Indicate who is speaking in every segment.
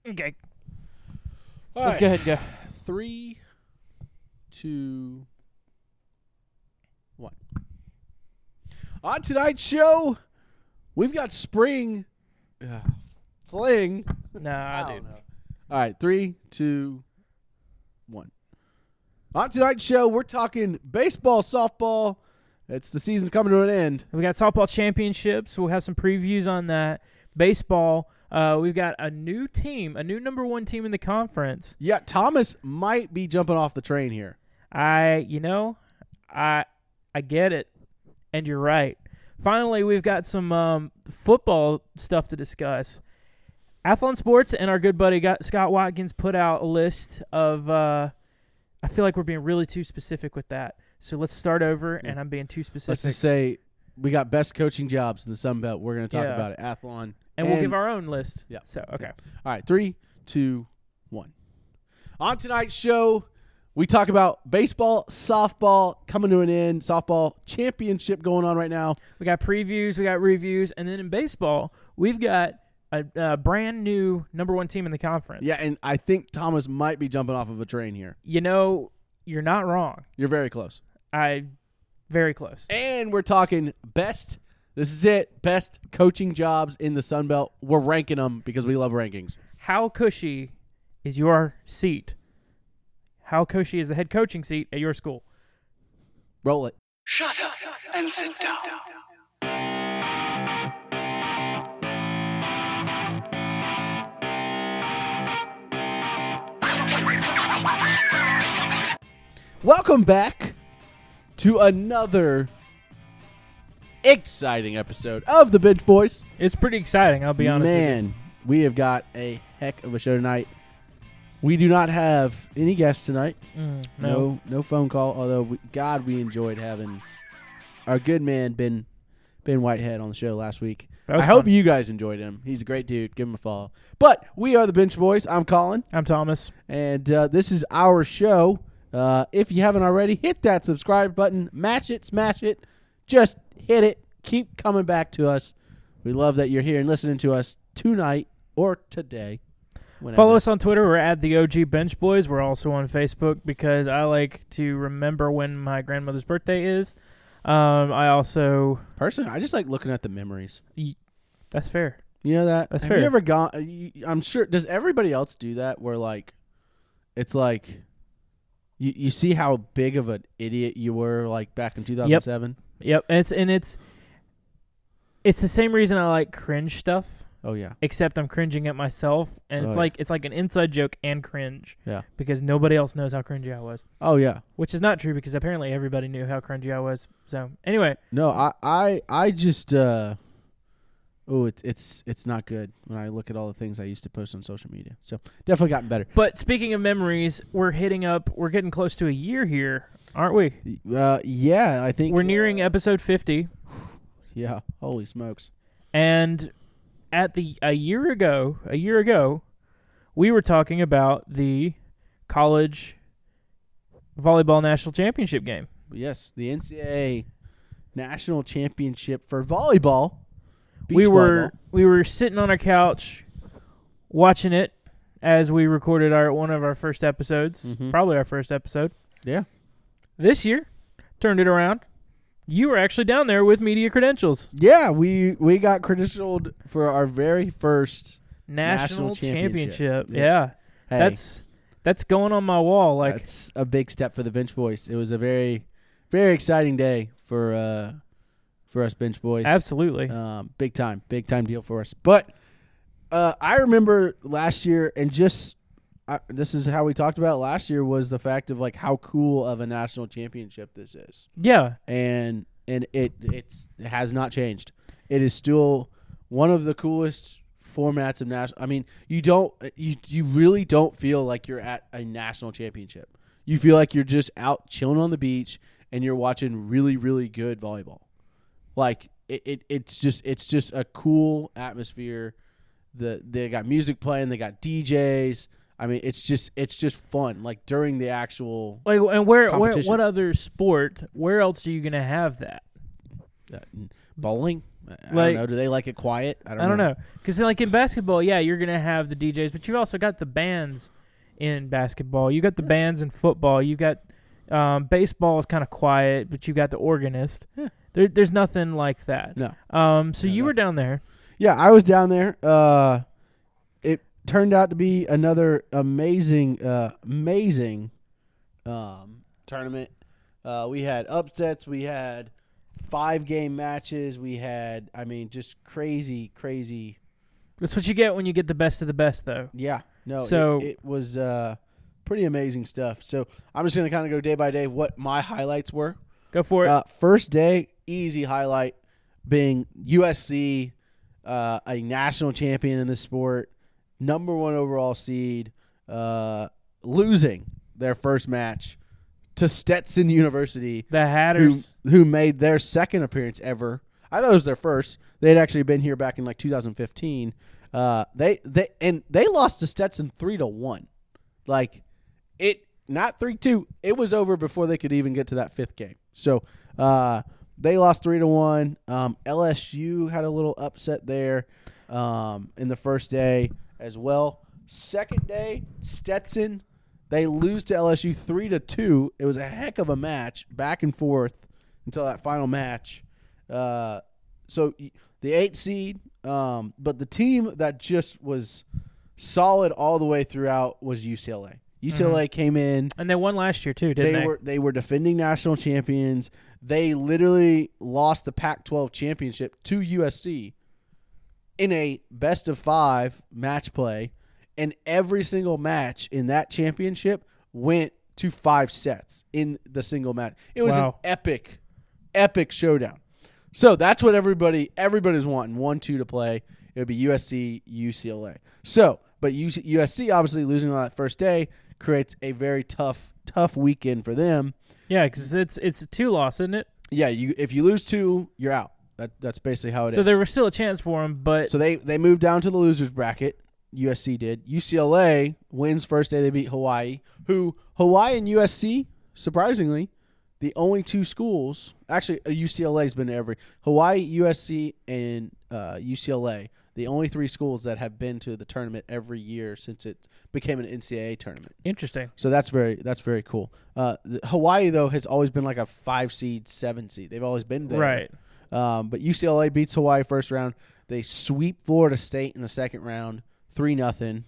Speaker 1: Okay.
Speaker 2: Let's
Speaker 1: Go ahead and go.
Speaker 2: 3, 2, 1. On tonight's show, we've got spring fling.
Speaker 1: Nah, dude.
Speaker 2: All right, 3, 2, 1. On tonight's show, we're talking baseball, softball. It's the season's coming to an end.
Speaker 1: We got softball championships. We'll have some previews on that. Baseball. We've got a new team, a new number one team in the conference.
Speaker 2: Yeah, Thomas might be jumping off the train here.
Speaker 1: I get it, and you're right. Finally, we've got some football stuff to discuss. Athlon Sports and our good buddy Scott Watkins put out a list of I feel like we're being really too specific with that. So let's start over, and I'm being too specific.
Speaker 2: Let's just say we got best coaching jobs in the Sun Belt. We're going to talk about it. Athlon.
Speaker 1: And we'll give our own list.
Speaker 2: Yeah.
Speaker 1: So, okay.
Speaker 2: Yeah. All right, 3, 2, 1. On tonight's show, we talk about baseball, softball coming to an end, softball championship going on right now.
Speaker 1: We got previews, we got reviews, and then in baseball, we've got a brand new number one team in the conference.
Speaker 2: Yeah, and I think Thomas might be jumping off of a train here.
Speaker 1: You know, you're not wrong.
Speaker 2: You're very close.
Speaker 1: Very close.
Speaker 2: And we're talking best. This is it. Best coaching jobs in the Sun Belt. We're ranking them because we love rankings.
Speaker 1: How cushy is your seat? How cushy is the head coaching seat at your school?
Speaker 2: Roll it.
Speaker 3: Shut up and sit down.
Speaker 2: Welcome back to another exciting episode of the Bench Boys.
Speaker 1: It's pretty exciting, I'll be honest with you.
Speaker 2: Man, we have got a heck of a show tonight. We do not have any guests tonight.
Speaker 1: No.
Speaker 2: No phone call, although, we enjoyed having our good man, Ben Whitehead, on the show last week. I hope you guys enjoyed him. He's a great dude. Give him a follow. But we are the Bench Boys. I'm Colin.
Speaker 1: I'm Thomas.
Speaker 2: And this is our show. If you haven't already, hit that subscribe button. Match it, smash it. Just hit it. Keep coming back to us. We love that you're here and listening to us tonight or today. Whenever.
Speaker 1: Follow us on Twitter. We're at the OG Bench Boys. We're also on Facebook because I like to remember when my grandmother's birthday is. I also...
Speaker 2: Personally, I just like looking at the memories.
Speaker 1: That's fair.
Speaker 2: You know that?
Speaker 1: That's
Speaker 2: Have
Speaker 1: fair.
Speaker 2: you ever gone... I'm sure... Does everybody else do that where, like, it's like... You see how big of an idiot you were, like, back in 2007?
Speaker 1: Yep. It's the same reason I like cringe stuff.
Speaker 2: Oh, yeah.
Speaker 1: Except I'm cringing at myself, and it's like an inside joke and cringe.
Speaker 2: Yeah.
Speaker 1: Because nobody else knows how cringy I was.
Speaker 2: Oh, yeah.
Speaker 1: Which is not true because apparently everybody knew how cringy I was. So anyway.
Speaker 2: No, I just it's not good when I look at all the things I used to post on social media. So definitely gotten better.
Speaker 1: But speaking of memories, we're getting close to a year here, aren't we?
Speaker 2: Yeah, I think
Speaker 1: we're nearing episode 50.
Speaker 2: Yeah, holy smokes.
Speaker 1: And a year ago, we were talking about the college volleyball national championship game.
Speaker 2: Yes, the NCAA national championship for volleyball.
Speaker 1: We were sitting on our couch watching it as we recorded one of our first episodes, probably our first episode.
Speaker 2: Yeah.
Speaker 1: This year, turned it around. You were actually down there with media credentials.
Speaker 2: Yeah, we got credentialed for our very first
Speaker 1: national championship.
Speaker 2: Yeah.
Speaker 1: Hey, that's going on my wall. Like,
Speaker 2: that's a big step for the Bench Boys. It was a very, very exciting day for us Bench Boys.
Speaker 1: Absolutely.
Speaker 2: Big time deal for us. But I remember last year, and this is how we talked about it last year, was the fact of like how cool of a national championship this is.
Speaker 1: Yeah.
Speaker 2: And it has not changed. It is still one of the coolest formats of national. I mean, you really don't feel like you're at a national championship. You feel like you're just out chilling on the beach and you're watching really, really good volleyball. Like it's just a cool atmosphere. They got music playing, they got DJs. I mean, it's just fun. Like during the actual
Speaker 1: and what other sport? Where else are you gonna have that?
Speaker 2: Bowling, I
Speaker 1: Like-
Speaker 2: don't know. Do they like it quiet? I
Speaker 1: I don't know. Because, like, in basketball, yeah, you're going to have the DJs, but you've also got the bands in basketball. You got the bands in football. You got baseball is kind of quiet, but you got the organist.
Speaker 2: Yeah.
Speaker 1: There's nothing like that.
Speaker 2: No.
Speaker 1: So you were down there.
Speaker 2: Yeah, I was down there. It turned out to be another amazing tournament. We had upsets. We had 5-game matches. We had, just crazy.
Speaker 1: That's what you get when you get the best of the best, though.
Speaker 2: Yeah. No,
Speaker 1: So-
Speaker 2: it was pretty amazing stuff. So I'm just going to kind of go day by day what my highlights were.
Speaker 1: Go for it.
Speaker 2: First day, easy highlight being USC, a national champion in the sport, number 1 overall seed, losing their first match to Stetson University,
Speaker 1: The Hatters.
Speaker 2: who made their second appearance ever. I thought it was their first. They had actually been here back in like 2015. They lost to Stetson 3-1. Like it, not 3-2. It was over before they could even get to that 5th game. So they lost 3-1. LSU had a little upset there in the first day as well. Second day, Stetson, they lose to LSU 3-2. It was a heck of a match, back and forth until that final match. So the 8 seed, but the team that just was solid all the way throughout was UCLA. UCLA came in.
Speaker 1: And they won last year, too, didn't they?
Speaker 2: They were defending national champions. They literally lost the Pac-12 championship to USC in a best-of-5 match play, and every single match in that championship went to 5 sets in the single match. It was
Speaker 1: Wow.
Speaker 2: an epic showdown. So that's what everybody's wanting, 1-2 to play. It would be USC, UCLA. So, but USC obviously losing on that first day creates a very tough weekend for them.
Speaker 1: Yeah, because it's a 2-loss, isn't it?
Speaker 2: Yeah, if you lose 2, you're out. That's basically how it is.
Speaker 1: So there was still a chance for them, but
Speaker 2: So they moved down to the losers bracket. USC did. UCLA wins first day. They beat Hawaii. Hawaii and USC, surprisingly, the only 2 schools. Actually, UCLA's been to every. Hawaii, USC, and UCLA. The only 3 schools that have been to the tournament every year since it became an NCAA tournament.
Speaker 1: interesting.
Speaker 2: So that's very cool. Hawaii though has always been like a 5 seed, 7 seed. They've always been there.
Speaker 1: Right.
Speaker 2: But UCLA beats Hawaii first round. They sweep Florida State in the second round, 3-0.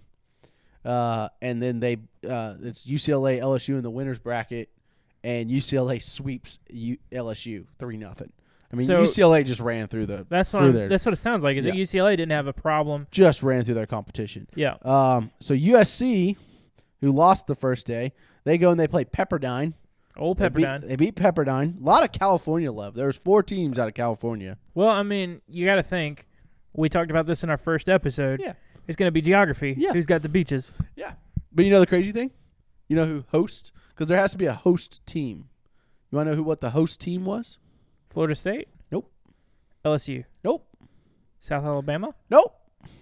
Speaker 2: And then it's UCLA, LSU in the winners bracket, and UCLA sweeps LSU 3-0. I mean,
Speaker 1: So-
Speaker 2: UCLA just ran through the.
Speaker 1: That's
Speaker 2: through
Speaker 1: what it sounds like. Is that
Speaker 2: Yeah.
Speaker 1: UCLA didn't have a problem?
Speaker 2: Just ran through their competition.
Speaker 1: Yeah.
Speaker 2: So USC, who lost the first day, they go and they play Pepperdine.
Speaker 1: Old
Speaker 2: They
Speaker 1: Pepperdine.
Speaker 2: beat Pepperdine. A lot of California love. There's 4 teams out of California.
Speaker 1: Well, I mean, you got to think. We talked about this in our first episode.
Speaker 2: Yeah.
Speaker 1: It's going to be geography.
Speaker 2: Yeah.
Speaker 1: Who's got the beaches?
Speaker 2: Yeah. But you know the crazy thing? You know who hosts? Because there has to be a host team. You want to know what the host team was?
Speaker 1: Florida State?
Speaker 2: Nope.
Speaker 1: LSU?
Speaker 2: Nope.
Speaker 1: South Alabama?
Speaker 2: Nope.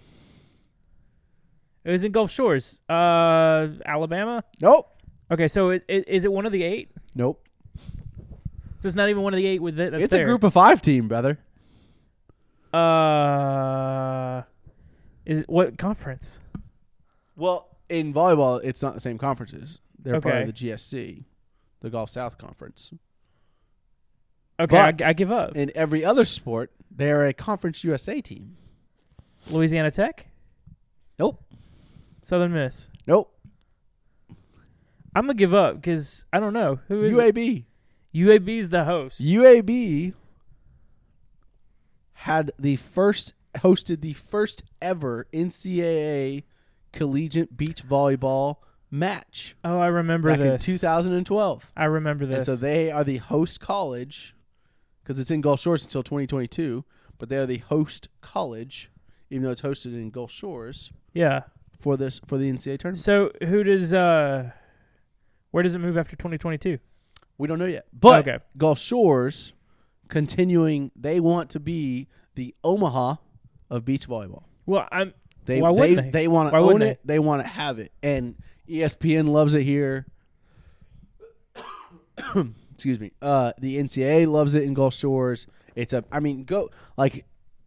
Speaker 1: It was in Gulf Shores. Alabama?
Speaker 2: Nope.
Speaker 1: Okay, so is it one of the 8?
Speaker 2: Nope.
Speaker 1: So it's not even one of the 8 with it. That's
Speaker 2: It's
Speaker 1: there.
Speaker 2: a group of 5 team, brother.
Speaker 1: Is it what conference?
Speaker 2: Well, in volleyball, it's not the same conferences. They're part
Speaker 1: Okay.
Speaker 2: of the GSC, the Gulf South Conference.
Speaker 1: Okay,
Speaker 2: But-
Speaker 1: I give up.
Speaker 2: In every other sport, they're a Conference USA team.
Speaker 1: Louisiana Tech?
Speaker 2: Nope.
Speaker 1: Southern Miss?
Speaker 2: Nope.
Speaker 1: I'm going to give up because I don't know. Who is it?
Speaker 2: UAB.
Speaker 1: UAB's the host.
Speaker 2: UAB hosted the first ever NCAA collegiate beach volleyball match
Speaker 1: Oh, I remember
Speaker 2: back
Speaker 1: this.
Speaker 2: in 2012.
Speaker 1: I remember
Speaker 2: And
Speaker 1: this.
Speaker 2: so they are the host college because it's in Gulf Shores until 2022, but they are the host college, even though it's hosted in Gulf Shores
Speaker 1: yeah.
Speaker 2: for the NCAA tournament.
Speaker 1: So who does where does it move after 2022?
Speaker 2: We don't know yet. But
Speaker 1: Okay.
Speaker 2: Gulf Shores continuing, they want to be the Omaha of beach volleyball.
Speaker 1: Well,
Speaker 2: They
Speaker 1: Why wouldn't
Speaker 2: they want
Speaker 1: Why
Speaker 2: to own
Speaker 1: wouldn't
Speaker 2: it. They want to have it. And ESPN loves it here. Excuse me. The NCAA loves it in Gulf Shores. It's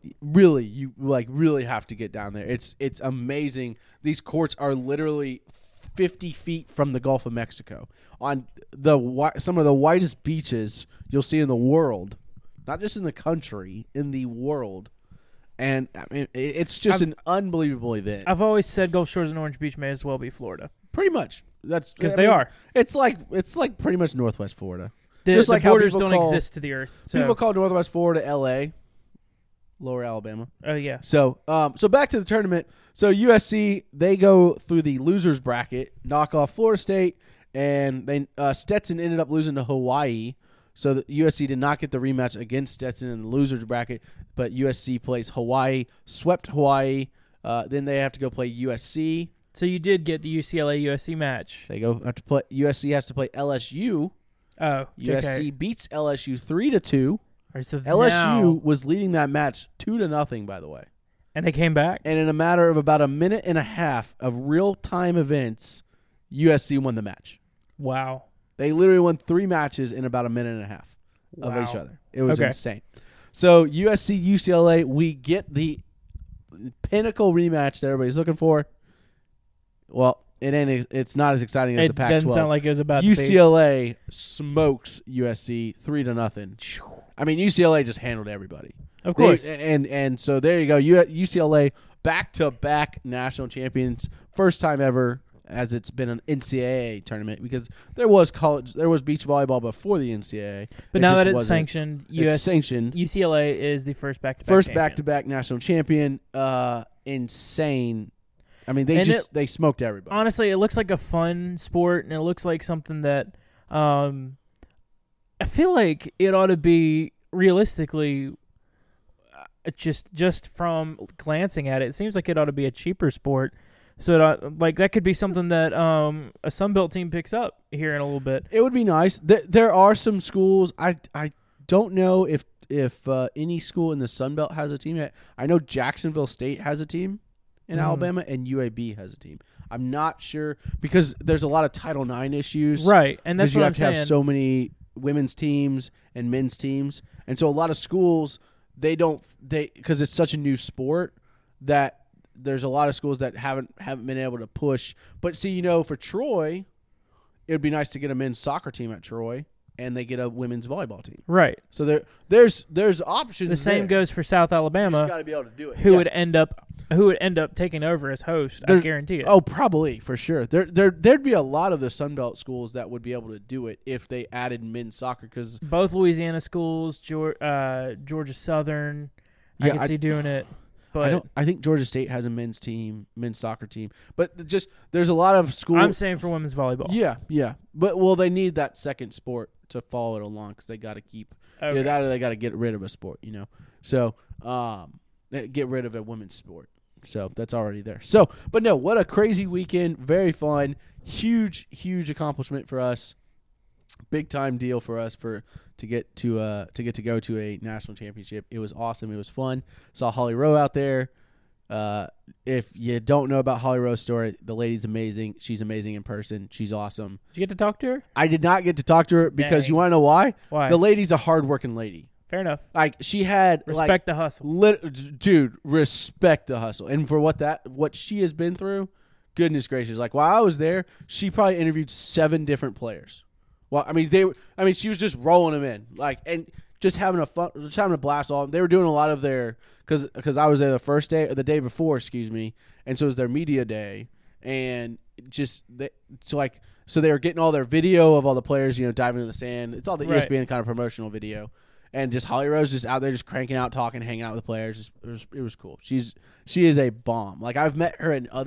Speaker 2: really, you really have to get down there. It's amazing. These courts are literally 50 feet from the Gulf of Mexico on some of the whitest beaches you'll see in the world, not just in the country, in the world. And I mean, it's just an unbelievable event.
Speaker 1: I've always said Gulf Shores and Orange Beach may as well be Florida.
Speaker 2: Pretty much. That's
Speaker 1: because they are.
Speaker 2: It's like pretty much Northwest Florida.
Speaker 1: Just like borders don't exist to the earth. So.
Speaker 2: People call Northwest Florida L.A., Lower Alabama.
Speaker 1: Oh yeah.
Speaker 2: So back to the tournament. So USC, they go through the losers bracket, knock off Florida State, and they Stetson ended up losing to Hawaii. So the USC did not get the rematch against Stetson in the losers bracket, but USC plays Hawaii, swept Hawaii. Then they have to go play USC.
Speaker 1: So you did get the UCLA-USC match.
Speaker 2: They have to play. USC has to play LSU.
Speaker 1: Oh,
Speaker 2: USC beats LSU 3-2.
Speaker 1: Right, so
Speaker 2: LSU was leading that match 2-0, by the way.
Speaker 1: And they came back?
Speaker 2: And in a matter of about a minute and a half of real-time events, USC won the match.
Speaker 1: Wow.
Speaker 2: They literally won 3 matches in about a minute and a half of each other. It was insane. So USC, UCLA, we get the pinnacle rematch that everybody's looking for. Well, it's not as exciting as the Pac-12.
Speaker 1: It doesn't sound like it was about
Speaker 2: UCLA smokes USC 3-0. I mean, UCLA just handled everybody.
Speaker 1: Of course.
Speaker 2: And so there you go. UCLA back-to-back national champions. First time ever as it's been an NCAA tournament because there was beach volleyball before the NCAA.
Speaker 1: But now that it's sanctioned, UCLA is the first back-to-back
Speaker 2: national champion. Insane. I mean, they smoked everybody.
Speaker 1: Honestly, it looks like a fun sport, and it looks like something that I feel like it ought to be realistically. Just from glancing at it, it seems like it ought to be a cheaper sport. So that could be something that a Sunbelt team picks up here in a little bit.
Speaker 2: It would be nice. There are some schools. I don't know if any school in the Sunbelt has a team yet. I know Jacksonville State has a team in Alabama, and UAB has a team. I'm not sure because there's a lot of Title IX issues.
Speaker 1: Right, and that's what I'm saying.
Speaker 2: You have so many women's teams and men's teams, and so a lot of schools because it's such a new sport that there's a lot of schools that haven't been able to push. But see, for Troy, it would be nice to get a men's soccer team at Troy, and they get a women's volleyball team.
Speaker 1: Right.
Speaker 2: So there's options.
Speaker 1: The same goes for South Alabama.
Speaker 2: You just got to be able to do it.
Speaker 1: Who would end up taking over as host? I guarantee it.
Speaker 2: Oh, probably for sure. There'd be a lot of the Sunbelt schools that would be able to do it if they added men's soccer because
Speaker 1: both Louisiana schools, Georgia Southern, I can see doing it. But
Speaker 2: I think Georgia State has a men's soccer team. But there's a lot of schools.
Speaker 1: I'm saying for women's volleyball.
Speaker 2: Yeah. But they need that second sport to follow it along because they got to keep that or they got to get rid of a sport. So get rid of a women's sport. So that's already there. So, but no, what a crazy weekend! Very fun, huge accomplishment for us. Big time deal for us to get to go to a national championship. It was awesome. It was fun. Saw Holly Rowe out there. If you don't know about Holly Rowe's story, the lady's amazing. She's amazing in person. She's awesome.
Speaker 1: Did you get to talk to her?
Speaker 2: I did not get to talk to her because you want to know why?
Speaker 1: Why?
Speaker 2: The lady's a hardworking lady.
Speaker 1: Fair enough.
Speaker 2: Like she had
Speaker 1: respect the hustle.
Speaker 2: Dude, respect the hustle. And for what she has been through, goodness gracious. Like while I was there, she probably interviewed 7 different players. Well, she was just rolling them in. And just having a blast all. They were doing a lot of their cuz I was there the day before, and so it was their media day and so they were getting all their video of all the players, diving in the sand. It's all the ESPN kind of promotional video. And just Holly Rowe's just out there just cranking out, talking, hanging out with the players. It was cool. She is a bomb. Like I met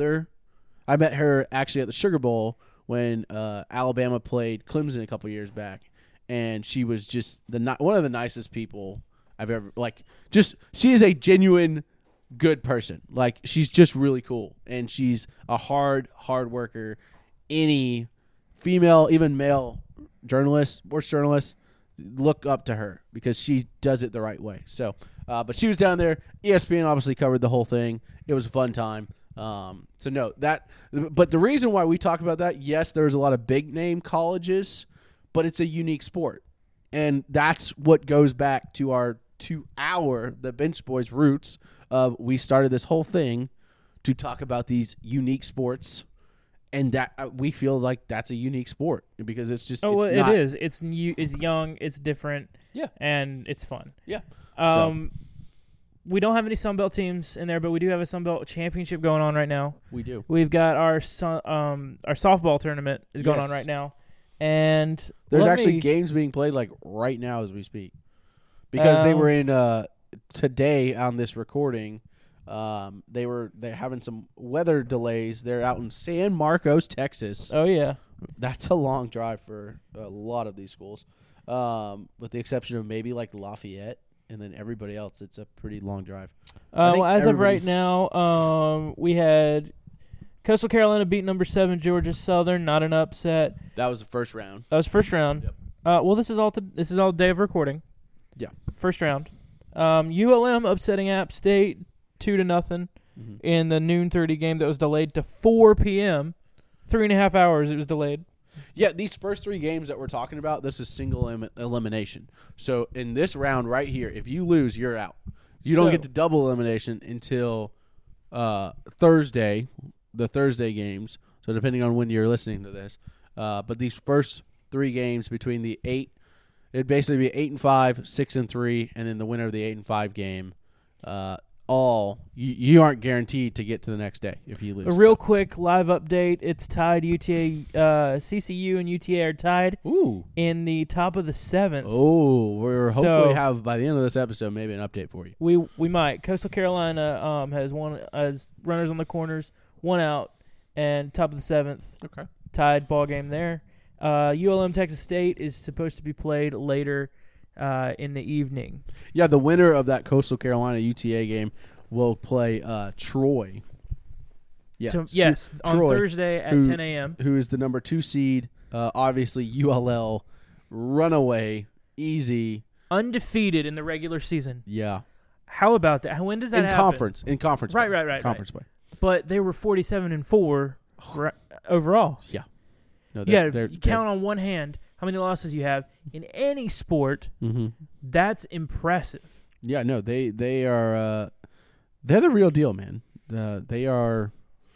Speaker 2: her actually at the Sugar Bowl when Alabama played Clemson a couple years back, and she was just one of the nicest people I've ever she is a genuine good person. Like she's just really cool, and she's a hard worker. Any female, even male journalist, sports journalist, look up to her because she does it the right way. So, but she was down there. ESPN obviously covered the whole thing. It was a fun time. But the reason why we talk about that, yes, there's a lot of big name colleges, but it's a unique sport. And that's what goes back to to the Bench Boys roots of we started this whole thing to talk about these unique sports, and that we feel like that's a unique sport because it's just
Speaker 1: Oh,
Speaker 2: it's
Speaker 1: well,
Speaker 2: not,
Speaker 1: it is. It's new. It's young. It's different.
Speaker 2: Yeah.
Speaker 1: And it's fun.
Speaker 2: Yeah.
Speaker 1: We don't have any Sunbelt teams in there, but we do have a Sunbelt championship going on right now.
Speaker 2: We do.
Speaker 1: We've got our softball tournament is going on right now, and
Speaker 2: there's actually games being played like right now as we speak, because they were in today on this recording. They're having some weather delays. They're out in San Marcos, Texas.
Speaker 1: Oh yeah,
Speaker 2: that's a long drive for a lot of these schools, with the exception of maybe like Lafayette. And then everybody else, it's a pretty long drive.
Speaker 1: Well, as of right now, we had Coastal Carolina beat number 7 Georgia Southern. Not an upset.
Speaker 2: That was the first round.
Speaker 1: That was first round.
Speaker 2: Yep.
Speaker 1: Well, this is all day of recording.
Speaker 2: Yeah.
Speaker 1: First round. ULM upsetting App State 2-0 in the noon 30 game that was delayed to 4 p.m. 3.5 hours it was delayed.
Speaker 2: Yeah, these first 3 games that we're talking about, this is single elimination. So in this round right here, if you lose, you're out. You don't get to double elimination until Thursday, the Thursday games. So depending on when you're listening to this. But these first 3 games between the 8, it'd basically be 8-5, 6-3, and then the winner of the 8-5 game. You aren't guaranteed to get to the next day if you lose.
Speaker 1: A real quick live update. It's tied. UTA, CCU and UTA are tied.
Speaker 2: Ooh.
Speaker 1: In the top of the 7th.
Speaker 2: Oh, we're hopefully have by the end of this episode maybe an update for you.
Speaker 1: We might. Coastal Carolina has runners on the corners, 1 out, and top of the 7th.
Speaker 2: Okay.
Speaker 1: Tied ball game there. ULM Texas State is supposed to be played later in the evening.
Speaker 2: Yeah, the winner of that Coastal Carolina UTA game will play Troy. Yeah,
Speaker 1: yes, on
Speaker 2: Troy,
Speaker 1: Thursday at 10 a.m.
Speaker 2: Who is the number 2 seed? Obviously, ULL, runaway, easy.
Speaker 1: Undefeated in the regular season.
Speaker 2: Yeah.
Speaker 1: How about that? When does that happen?
Speaker 2: In conference.
Speaker 1: Right.
Speaker 2: Conference play.
Speaker 1: But they were 47-4 overall.
Speaker 2: Yeah. No,
Speaker 1: you count on one hand how many losses you have in any sport.
Speaker 2: Mm-hmm.
Speaker 1: That's impressive.
Speaker 2: Yeah, no, they are they're the real deal, man. They are.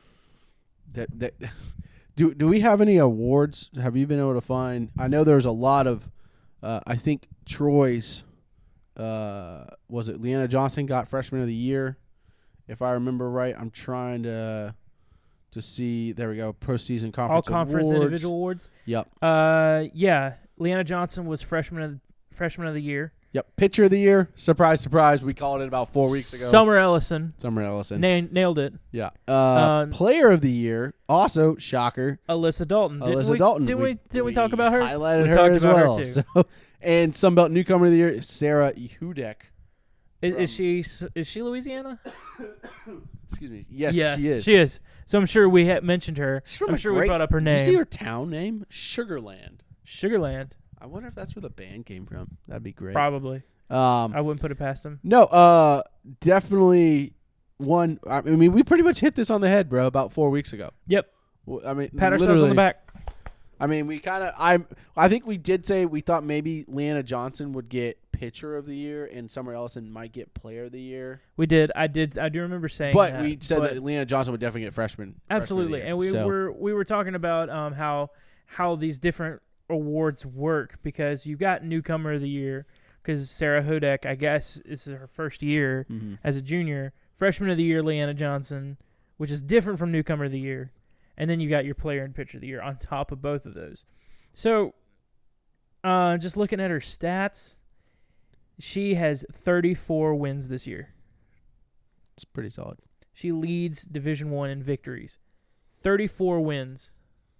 Speaker 2: Do we have any awards? Have you been able to find? I know there's a lot of. I think Troy's. Was it Leanna Johnson got Freshman of the Year? If I remember right, I'm trying to see. There we go. Postseason conference.
Speaker 1: All conference
Speaker 2: awards.
Speaker 1: individual awards.
Speaker 2: Yep.
Speaker 1: Yeah. Leanna Johnson was Freshman of the Year.
Speaker 2: Yep. Pitcher of the Year. Surprise, surprise. We called it about 4 weeks ago.
Speaker 1: Summer Ellison. Nailed it.
Speaker 2: Yeah. Player of the Year. Also, shocker.
Speaker 1: Alyssa Dalton. Didn't we talk about her?
Speaker 2: Highlighted her as well. Her too. So, and Sunbelt Newcomer of the Year, Sarah Hudek.
Speaker 1: Is she Louisiana?
Speaker 2: Excuse me. Yes,
Speaker 1: she is. So I'm sure we had mentioned her. I'm sure we brought up her name.
Speaker 2: Did you see her town name? Sugarland. I wonder if that's where the band came from. That'd be great.
Speaker 1: Probably. I wouldn't put it past them.
Speaker 2: No, definitely one. I mean, we pretty much hit this on the head, bro, about 4 weeks ago.
Speaker 1: Yep.
Speaker 2: I mean,
Speaker 1: pat ourselves on the back.
Speaker 2: I mean, we kind of. I think we did say we thought maybe Leanna Johnson would get Pitcher of the Year and Summer Ellison might get Player of the Year.
Speaker 1: We did. I do remember saying
Speaker 2: but
Speaker 1: that.
Speaker 2: We said that Leanna Johnson would definitely get Freshman.
Speaker 1: Absolutely.
Speaker 2: Freshman of the Year,
Speaker 1: and we were talking about how these different awards work, because you've got Newcomer of the Year, because Sarah Hudek, I guess this is her first year as a junior. Freshman of the Year, Leanna Johnson, which is different from Newcomer of the Year. And then you got your Player and Pitcher of the Year on top of both of those. So, just looking at her stats, she has 34 wins this year.
Speaker 2: It's pretty solid.
Speaker 1: She leads Division I in victories. 34 wins.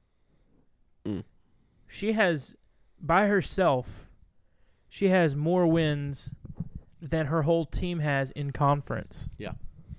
Speaker 1: She has, by herself, she has more wins than her whole team has in conference.
Speaker 2: Yeah.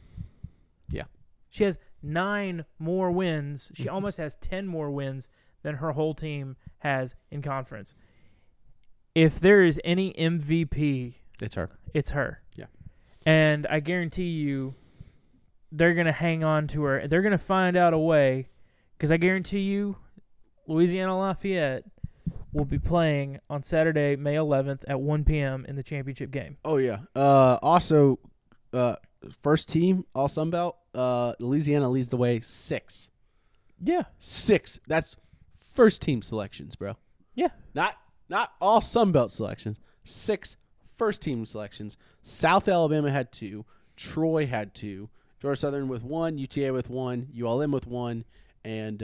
Speaker 1: She has 9 more wins. She almost has 10 more wins than her whole team has in conference. If there is any MVP,
Speaker 2: it's her.
Speaker 1: It's her.
Speaker 2: Yeah.
Speaker 1: And I guarantee you they're going to hang on to her. They're going to find out a way, because I guarantee you Louisiana Lafayette, will be playing on Saturday, May 11th at 1 p.m. in the championship game.
Speaker 2: Oh, yeah. Also, first team, all Sun Belt, Louisiana leads the way 6.
Speaker 1: Yeah.
Speaker 2: 6. That's first team selections, bro.
Speaker 1: Yeah.
Speaker 2: Not all Sun Belt selections. 6 first team selections. South Alabama had 2. Troy had 2. Georgia Southern with 1. UTA with 1. ULM with 1. And,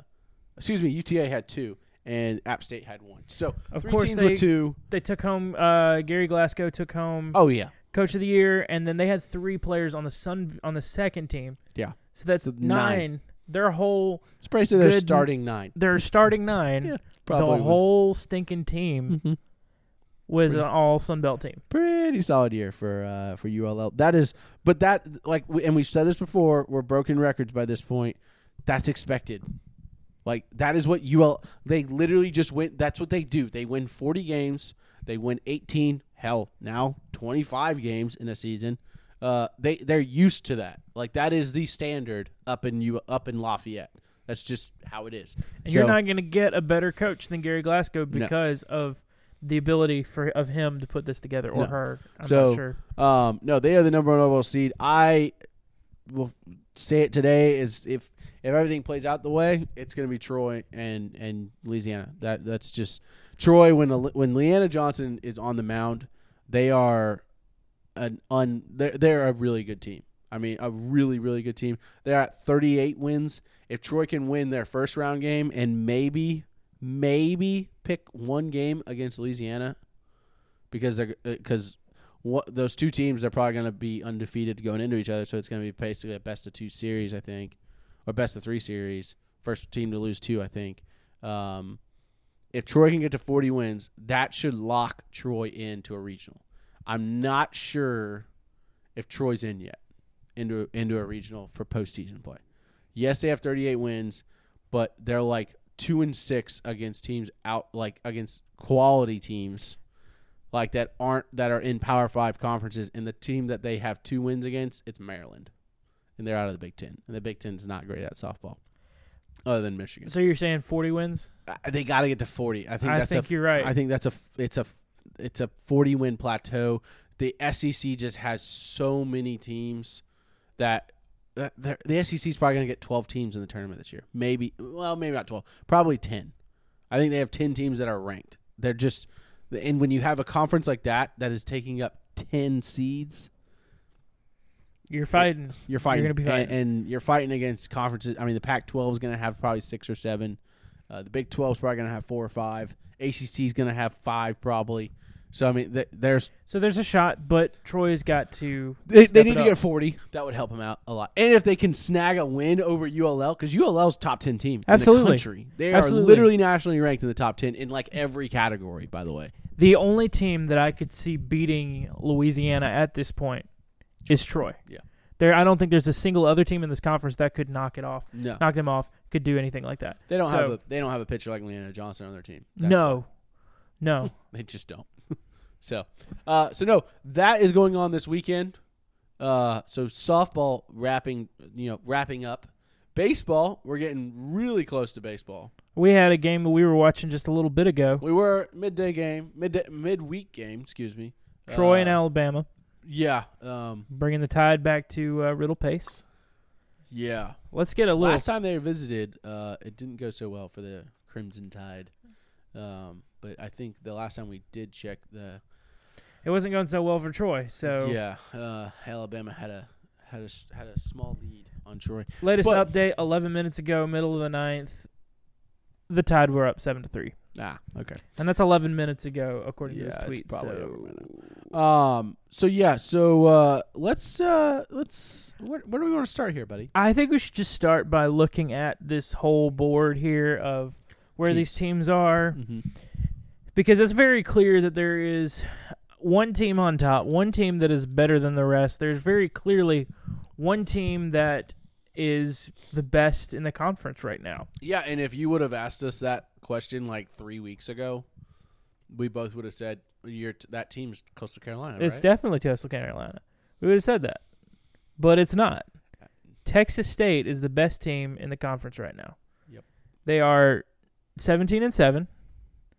Speaker 2: UTA had 2. And App State had 1. So,
Speaker 1: Of
Speaker 2: 3
Speaker 1: course,
Speaker 2: teams with 2.
Speaker 1: They took home Gary Glasgow took home
Speaker 2: Oh, yeah.
Speaker 1: Coach of the Year, and then they had 3 players on the second team.
Speaker 2: Yeah.
Speaker 1: So that's
Speaker 2: So
Speaker 1: 9. Their whole
Speaker 2: It's pretty sure they're
Speaker 1: Good-
Speaker 2: starting 9.
Speaker 1: their starting 9.
Speaker 2: Yeah,
Speaker 1: the
Speaker 2: probably was.
Speaker 1: whole stinking team
Speaker 2: Mhm.
Speaker 1: was
Speaker 2: Pretty
Speaker 1: an all Sun Belt team.
Speaker 2: Pretty solid year for ULL. That is, but that and we've said this before. We're broken records by this point. That's expected. Like that is what UL. They literally just win. That's what they do. They win 40 games. They win 18. Hell, now 25 games in a season. They're used to that. Like that is the standard up in Lafayette. That's just how it is.
Speaker 1: And you're not going to get a better coach than Gary Glasgow because of the ability of him to put this together, or
Speaker 2: No.
Speaker 1: her. I'm
Speaker 2: So,
Speaker 1: not sure.
Speaker 2: No, they are the number 1 overall seed. I will say it today is if everything plays out the way, it's going to be Troy and Louisiana. That's just Troy when Leanna Johnson is on the mound, they are they're a really good team. I mean, a really, really good team. They're at 38 wins. If Troy can win their first round game and maybe pick one game against Louisiana, because those 2 teams are probably going to be undefeated going into each other, so it's going to be basically a best of 2 series, I think, or best of 3 series. First team to lose 2, I think. If Troy can get to 40 wins, that should lock Troy into a regional. I'm not sure if Troy's in yet into a regional for postseason play. Yes, they have 38 wins, but they're like 2-6 against teams against quality teams like that are in Power 5 conferences, and the team that they have 2 wins against, it's Maryland. And they're out of the Big Ten. And the Big Ten's not great at softball. Other than Michigan.
Speaker 1: So you're saying 40 wins?
Speaker 2: They got to get to 40. I think
Speaker 1: you're right.
Speaker 2: I think it's a 40 win plateau. The SEC just has so many teams that the SEC is probably going to get 12 teams in the tournament this year. Maybe not 12. Probably 10. I think they have 10 teams that are ranked. They're just, and when you have a conference like that is taking up 10 seeds,
Speaker 1: You're fighting.
Speaker 2: You're fighting.
Speaker 1: You're going to be fighting.
Speaker 2: And you're fighting against conferences. I mean, the Pac-12 is going to have probably 6 or 7. The Big 12 is probably going to have 4 or 5. ACC is going to have 5 probably. So, I mean, there's
Speaker 1: a shot, but Troy's got to
Speaker 2: They
Speaker 1: step
Speaker 2: need
Speaker 1: it
Speaker 2: to
Speaker 1: up.
Speaker 2: get 40. That would help them out a lot. And if they can snag a win over ULL, because ULL's top 10 team
Speaker 1: Absolutely.
Speaker 2: in the country. They
Speaker 1: Absolutely.
Speaker 2: are literally nationally ranked in the top 10 in like every category, by the way.
Speaker 1: The only team that I could see beating Louisiana at this point is Troy.
Speaker 2: Yeah.
Speaker 1: I don't think there's a single other team in this conference that could knock them off, could do anything like that.
Speaker 2: They don't have a pitcher like Leanna Johnson on their team. That's
Speaker 1: No.
Speaker 2: They just don't. So no, that is going on this weekend. So softball wrapping up. Baseball, we're getting really close to baseball.
Speaker 1: We had a game that we were watching just a little bit ago.
Speaker 2: We were midweek game, excuse me.
Speaker 1: Troy and Alabama
Speaker 2: Yeah.
Speaker 1: bringing the Tide back to Riddle Pace.
Speaker 2: Yeah.
Speaker 1: Let's get a little.
Speaker 2: Last time they visited, it didn't go so well for the Crimson Tide. But I think the last time we did check
Speaker 1: It wasn't going so well for Troy. So
Speaker 2: Alabama had a small lead on Troy.
Speaker 1: latest
Speaker 2: But-
Speaker 1: update: 11 minutes ago, middle of the 9th, the Tide were up 7-3,
Speaker 2: Okay.
Speaker 1: and that's 11 minutes ago according to this
Speaker 2: it's
Speaker 1: tweet.
Speaker 2: probably
Speaker 1: So
Speaker 2: over by now. Let's where do we want to start here, buddy?
Speaker 1: I think we should just start by looking at this whole board here of where these teams are, because it's very clear that there is one team on top, one team that is better than the rest. There's very clearly one team that is the best in the conference right now.
Speaker 2: Yeah, and if you would have asked us that question like 3 weeks ago, we both would have said that team's Coastal Carolina,
Speaker 1: It's
Speaker 2: right?
Speaker 1: definitely Coastal Carolina. We would have said that. But it's not. Texas State is the best team in the conference right now.
Speaker 2: Yep.
Speaker 1: They are 17-7.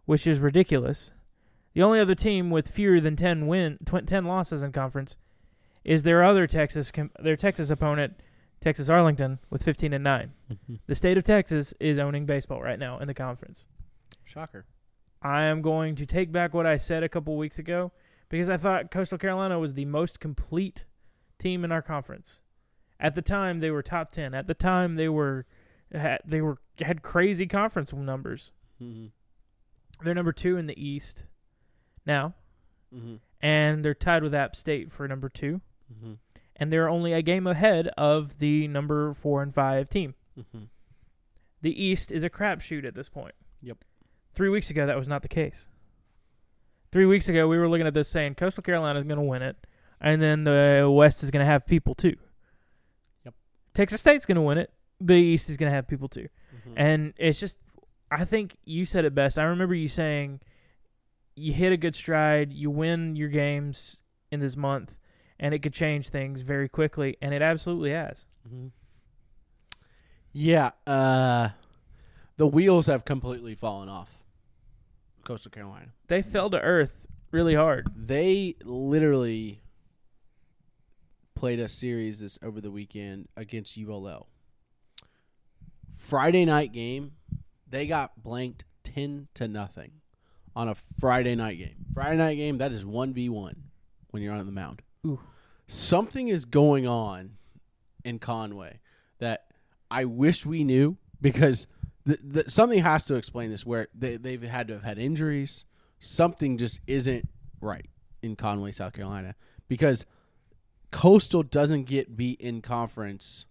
Speaker 1: which is ridiculous. The only other team with fewer than 10 losses in conference is their Texas opponent, Texas Arlington, with 15-9.
Speaker 2: Mm-hmm.
Speaker 1: The state of Texas is owning baseball right now in the conference.
Speaker 2: Shocker.
Speaker 1: I am going to take back what I said a couple weeks ago because I thought Coastal Carolina was the most complete team in our conference. At the time, they were top 10. At the time, they had crazy conference numbers.
Speaker 2: Mm-hmm.
Speaker 1: They're number 2 in the East now,
Speaker 2: Mm-hmm.
Speaker 1: and they're tied with App State for number 2.
Speaker 2: Mm-hmm.
Speaker 1: And they're only a game ahead of the number 4 and 5 team.
Speaker 2: Mm-hmm.
Speaker 1: The East is a crapshoot at this point.
Speaker 2: Yep.
Speaker 1: 3 weeks ago, that was not the case. 3 weeks ago, we were looking at this saying Coastal Carolina is going to win it, and then the West is going to have people too.
Speaker 2: Yep.
Speaker 1: Texas State's going to win it. The East is going to have people too.
Speaker 2: Mm-hmm.
Speaker 1: And it's just, I think you said it best. I remember you saying you hit a good stride, you win your games in this month, and it could change things very quickly, and it absolutely has.
Speaker 2: Mm-hmm. Yeah, the wheels have completely fallen off Coastal Carolina.
Speaker 1: They fell to earth really hard.
Speaker 2: They literally played a series over the weekend against ULL. Friday night game, they got blanked 10-0 on a Friday night game. Friday night game, that is 1v1 when you're on the mound.
Speaker 1: Ooh.
Speaker 2: Something is going on in Conway that I wish we knew, because something has to explain this, where they've had to have had injuries. Something just isn't right in Conway, South Carolina, because Coastal doesn't get beat in conference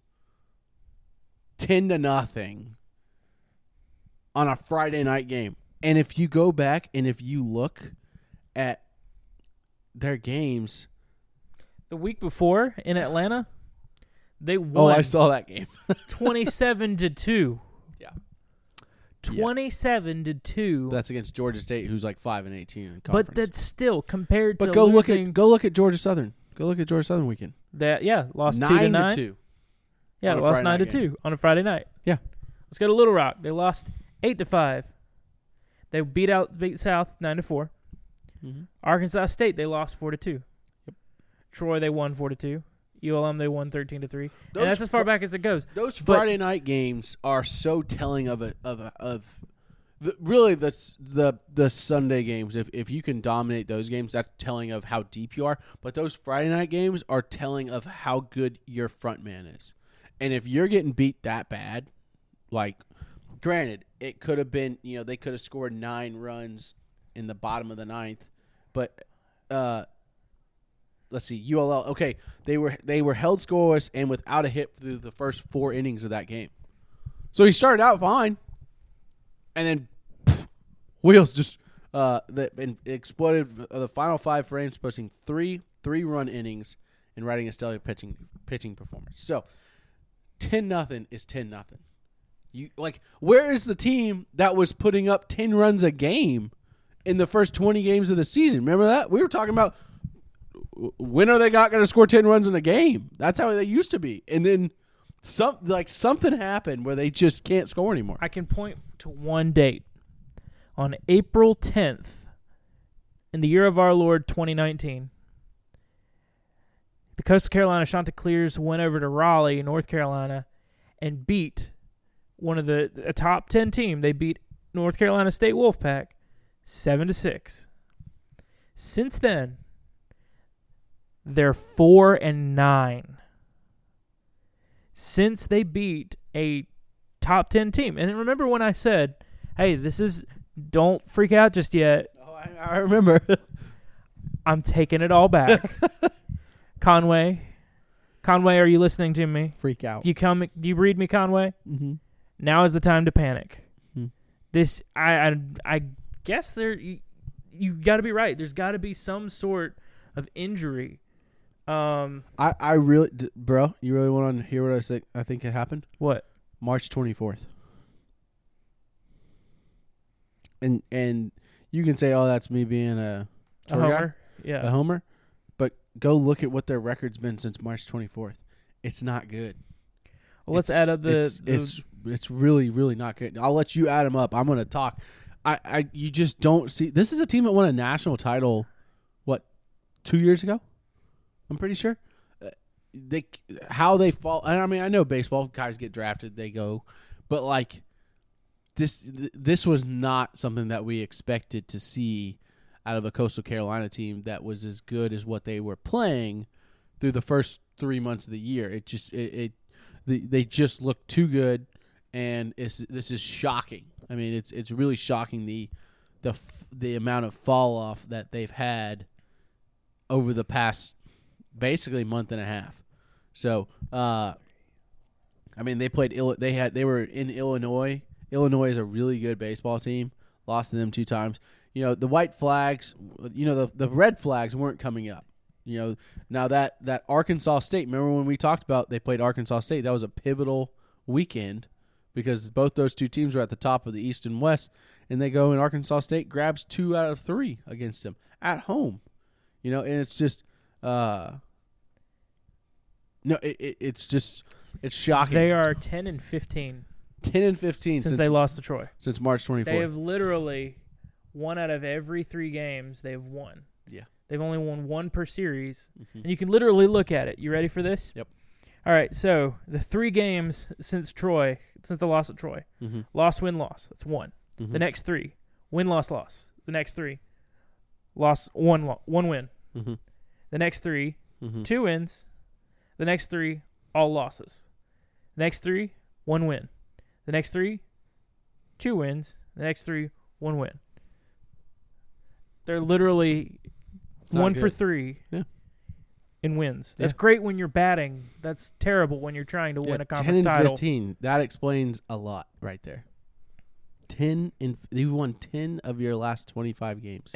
Speaker 2: 10-0 on a Friday night game. And if you go back and if you look at their games,
Speaker 1: The week before in Atlanta, they won.
Speaker 2: oh, I saw that game.
Speaker 1: 27-2.
Speaker 2: Yeah.
Speaker 1: 27-2.
Speaker 2: That's against Georgia State, who's like 5-18 in conference.
Speaker 1: But that's still compared
Speaker 2: But
Speaker 1: to
Speaker 2: go
Speaker 1: losing.
Speaker 2: look at Georgia Southern. Go look at Georgia Southern weekend.
Speaker 1: That lost
Speaker 2: 9-2.
Speaker 1: 2-9. Yeah,
Speaker 2: on a
Speaker 1: lost
Speaker 2: Friday night
Speaker 1: 9-2 on a Friday night.
Speaker 2: Yeah.
Speaker 1: Let's go to Little Rock. They lost 8-5. They beat South 9-4.
Speaker 2: Mm-hmm.
Speaker 1: Arkansas State, they lost 4-2. Yep. Troy, they won 4-2. ULM, they won 13-3. And that's as far back as it goes.
Speaker 2: Those Friday night games are so telling really the Sunday games. If you can dominate those games, that's telling of how deep you are. But those Friday night games are telling of how good your front man is. And if you're getting beat that bad, like, granted, it could have been, they could have scored 9 runs in the bottom of the 9th, but let's see, ULL. Okay, they were held scoreless and without a hit through the first 4 innings of that game. So he started out fine, and then wheels just exploded. The final 5 frames, posting 3-run innings and riding a stellar pitching performance. So 10-0 is 10-0. Where is the team that was putting up 10 runs a game in the first 20 games of the season? Remember that? We were talking about, when are they not going to score 10 runs in a game? That's how they used to be. And then something happened where they just can't score anymore.
Speaker 1: I can point to one date. On April 10th, in the year of our Lord 2019, the Coastal Carolina Chanticleers went over to Raleigh, North Carolina, and beat a top 10 team. They beat North Carolina State Wolfpack 7-6. Since then, they're 4-9. Since they beat a top 10 team. And remember when I said, hey, don't freak out just yet.
Speaker 2: Oh, I remember.
Speaker 1: I'm taking it all back. Conway, are you listening to me?
Speaker 2: Freak out.
Speaker 1: Do you read me, Conway?
Speaker 2: Mm-hmm.
Speaker 1: Now is the time to panic.
Speaker 2: Mm-hmm.
Speaker 1: This, I guess you got to be right. There's got to be some sort of injury.
Speaker 2: I really, bro, you really want to hear what I think it happened?
Speaker 1: What?
Speaker 2: March 24th. And you can say, oh, that's me being a
Speaker 1: homer. Yeah.
Speaker 2: A homer. But go look at what their record's been since March 24th. It's not good.
Speaker 1: Well, let's add up
Speaker 2: It's really, really not good. I'll let you add them up. I'm going to talk. you just don't see. This is a team that won a national title, 2 years ago? I'm pretty sure. How they fall. I mean, I know baseball guys get drafted, they go, but like this was not something that we expected to see out of a Coastal Carolina team that was as good as what they were playing through the first 3 months of the year. They just looked too good, and this is shocking. I mean, it's really shocking the amount of fall off that they've had over the past basically month and a half. So, I mean, they were in Illinois. Illinois is a really good baseball team. Lost to them 2 times. You know, the white flags, you know, the red flags weren't coming up. You know, now that Arkansas State, remember when we talked about they played Arkansas State, that was a pivotal weekend because both those 2 teams were at the top of the East and West, and they go and Arkansas State grabs 2 out of 3 against them at home. You know, and it's just it's shocking.
Speaker 1: They are 10-15.
Speaker 2: 10-15
Speaker 1: since they lost to Troy.
Speaker 2: Since March 24th.
Speaker 1: They have literally 1 out of every 3 games they have won.
Speaker 2: Yeah.
Speaker 1: They've only won 1 per series. Mm-hmm. And you can literally look at it. You ready for this?
Speaker 2: Yep.
Speaker 1: All right, so the 3 games since the loss at Troy.
Speaker 2: Mm-hmm.
Speaker 1: Loss, win, loss. That's 1. Mm-hmm. The next 3. Win, loss, loss. The next 3. Loss, 1 win.
Speaker 2: Mm-hmm.
Speaker 1: The next 3,
Speaker 2: mm-hmm.
Speaker 1: 2 wins. The next 3, all losses. The next 3, 1 win. The next 3, 2 wins. The next 3, 1 win. They're literally 1 for 3 in wins. That's great when you're batting. That's terrible when you're trying to win a conference
Speaker 2: 10 and
Speaker 1: title.
Speaker 2: 15. That explains a lot right there. You've won 10 of your last 25 games.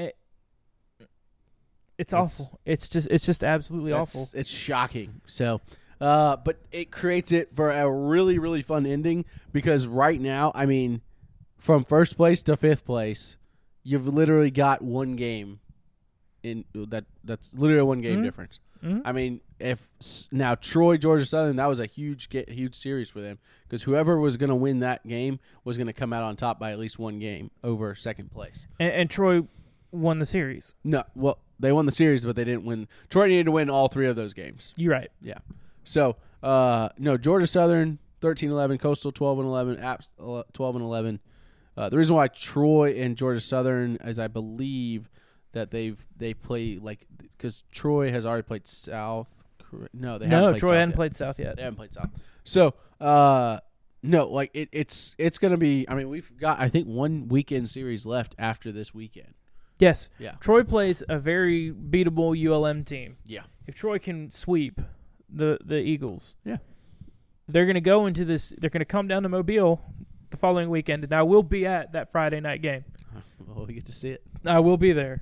Speaker 1: It's awful. It's just absolutely awful.
Speaker 2: It's shocking. So, but it creates it for a really, really fun ending because right now, I mean, from first place to 5th place, you've literally got 1 game in that's literally a 1 game difference. Mm-hmm. I mean, if now Troy, Georgia Southern, that was a huge series for them because whoever was going to win that game was going to come out on top by at least 1 game over 2nd place.
Speaker 1: And Troy won the series.
Speaker 2: No, well, they won the series, but they didn't win. Troy needed to win all 3 of those games.
Speaker 1: You're right.
Speaker 2: Yeah. So, no, Georgia Southern 13-11, Coastal 12-11, Apps 12-11. The reason why Troy and Georgia Southern is, I believe, that they play like because Troy has already played South. No, they haven't played
Speaker 1: Troy
Speaker 2: South
Speaker 1: hadn't
Speaker 2: yet.
Speaker 1: played South yet.
Speaker 2: They haven't played South. So, no, like it's going to be. I mean, we've got I think 1 weekend series left after this weekend.
Speaker 1: Yes.
Speaker 2: Yeah.
Speaker 1: Troy plays a very beatable ULM team.
Speaker 2: Yeah.
Speaker 1: If Troy can sweep the Eagles,
Speaker 2: yeah,
Speaker 1: they're going to go into this. They're going to come down to Mobile the following weekend, and I will be at that Friday night game.
Speaker 2: Well, we get to see it.
Speaker 1: I will be there.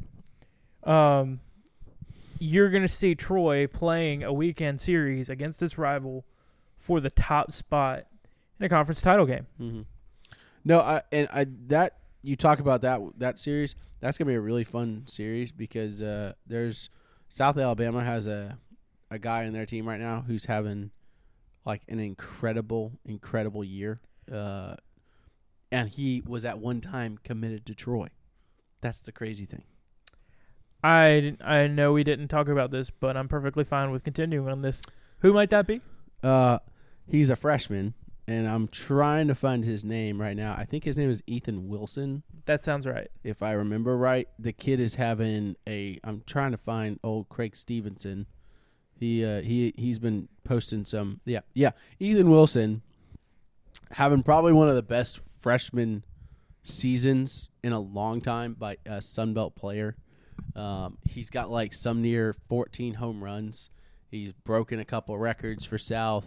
Speaker 1: You're going to see Troy playing a weekend series against its rival for the top spot in a conference title game.
Speaker 2: Mm-hmm. No, that you talk about that series. That's gonna be a really fun series because there's South Alabama has a guy in their team right now who's having like an incredible year, and he was at one time committed to Troy. That's the crazy thing.
Speaker 1: I know we didn't talk about this, but I'm perfectly fine with continuing on this. Who might that be?
Speaker 2: He's a freshman, and I'm trying to find his name right now. I think his name is Ethan Wilson.
Speaker 1: That sounds right.
Speaker 2: If I remember right, the kid is having I'm trying to find old Craig Stevenson. He's been posting some. Yeah. Ethan Wilson having probably one of the best freshman seasons in a long time by a Sunbelt player. He's got like some near 14 home runs. He's broken a couple records for South.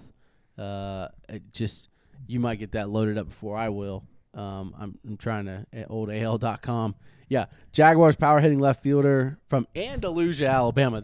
Speaker 2: You might get that loaded up before I will. I'm trying to at old AL.com. Yeah, Jaguars power hitting left fielder from Andalusia, Alabama.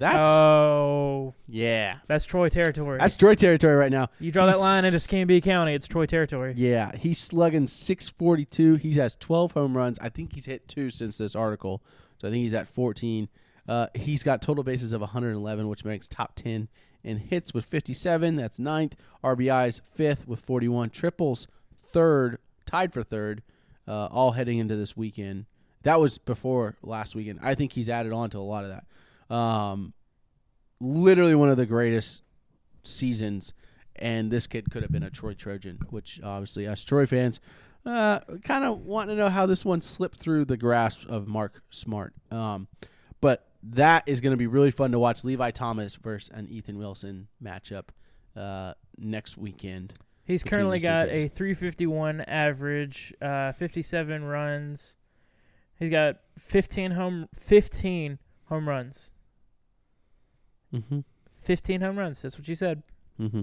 Speaker 1: That's Troy territory.
Speaker 2: That's Troy territory right now.
Speaker 1: You draw that line into Scambia County, it's Troy territory.
Speaker 2: Yeah, he's slugging .642. He has 12 home runs. I think he's hit 2 since this article, so I think he's at 14. He's got total bases of 111, which makes top 10 in hits with 57. That's 9th. RBIs 5th with 41. Triples 3rd, tied for 3rd, all heading into this weekend. That was before last weekend. I think he's added on to a lot of that. Literally one of the greatest seasons, and this kid could have been a Troy Trojan, which obviously us Troy fans kind of want to know how this one slipped through the grasp of Mark Smart. But that is going to be really fun to watch. Levi Thomas versus an Ethan Wilson matchup next weekend.
Speaker 1: He's
Speaker 2: between
Speaker 1: currently
Speaker 2: these two
Speaker 1: got
Speaker 2: kids.
Speaker 1: a 351 average, 57 runs. He's got 15 home runs.
Speaker 2: Mm-hmm.
Speaker 1: 15 home runs. That's what you said.
Speaker 2: Mm-hmm.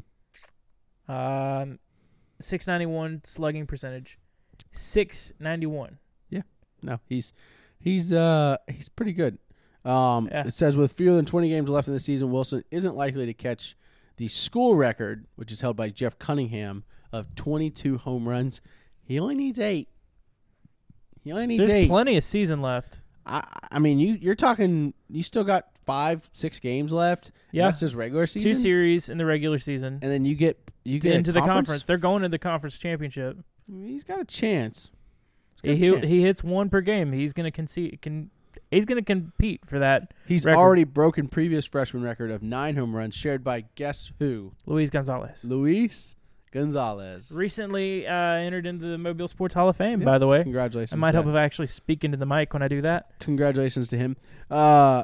Speaker 1: 691 slugging percentage. 691.
Speaker 2: No, he's pretty good. It says with fewer than 20 games left in the season, Wilson isn't likely to catch the school record, which is held by Jeff Cunningham, of 22 home runs. He only needs 8.
Speaker 1: There's plenty of season left.
Speaker 2: I mean, you're talking. You still got 5-6 games left.
Speaker 1: Yeah,
Speaker 2: that's just regular season.
Speaker 1: 2 series in the regular season,
Speaker 2: and then you get
Speaker 1: into the conference. They're going to the conference championship.
Speaker 2: He's got a chance.
Speaker 1: He hits 1 per game. He's going to He's going to compete for that.
Speaker 2: He's
Speaker 1: record.
Speaker 2: already broken previous freshman record of 9 home runs, shared by guess who?
Speaker 1: Luis Gonzalez. Recently entered into the Mobile Sports Hall of Fame, by the way.
Speaker 2: Congratulations.
Speaker 1: I might help if I actually speak into the mic when I do that.
Speaker 2: Congratulations to him. I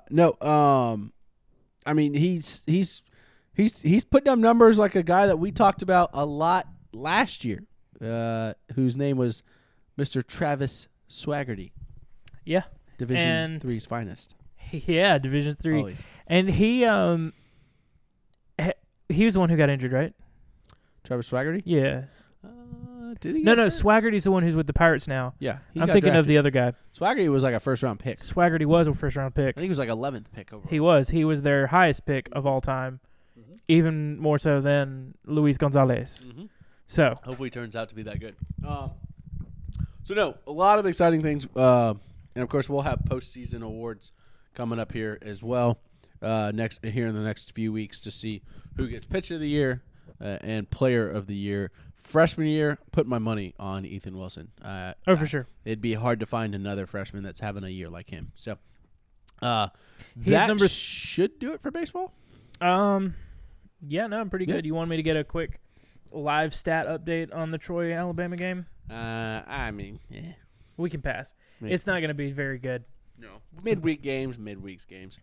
Speaker 2: mean, he's putting up numbers like a guy that we talked about a lot last year, whose name was Mr. Travis Swaggerty.
Speaker 1: Yeah.
Speaker 2: Division 3's finest.
Speaker 1: Yeah, Division 3.
Speaker 2: Always.
Speaker 1: And he was the one who got injured, right?
Speaker 2: Travis Swaggerty?
Speaker 1: Yeah.
Speaker 2: Did he?
Speaker 1: No, Swaggerty's the one who's with the Pirates now.
Speaker 2: Yeah.
Speaker 1: I'm thinking of the other guy.
Speaker 2: Swaggerty was like a first-round pick.
Speaker 1: Swaggerty was a first-round pick.
Speaker 2: I think he was like 11th pick overall.
Speaker 1: He was. He was their highest pick of all time, even more so than Luis Gonzalez.
Speaker 2: Mm-hmm.
Speaker 1: So
Speaker 2: hopefully, he turns out to be that good. A lot of exciting things, and of course, we'll have postseason awards coming up here as well. In the next few weeks to see who gets Pitcher of the Year and Player of the Year. Freshman year, put my money on Ethan Wilson.
Speaker 1: for sure.
Speaker 2: It'd be hard to find another freshman that's having a year like him. So, that should do it for baseball.
Speaker 1: Yeah, no, I'm pretty good. You want me to get a quick live stat update on the Troy Alabama game?
Speaker 2: I mean, yeah.
Speaker 1: We can pass. It's not going to be very good.
Speaker 2: No. Midweeks games.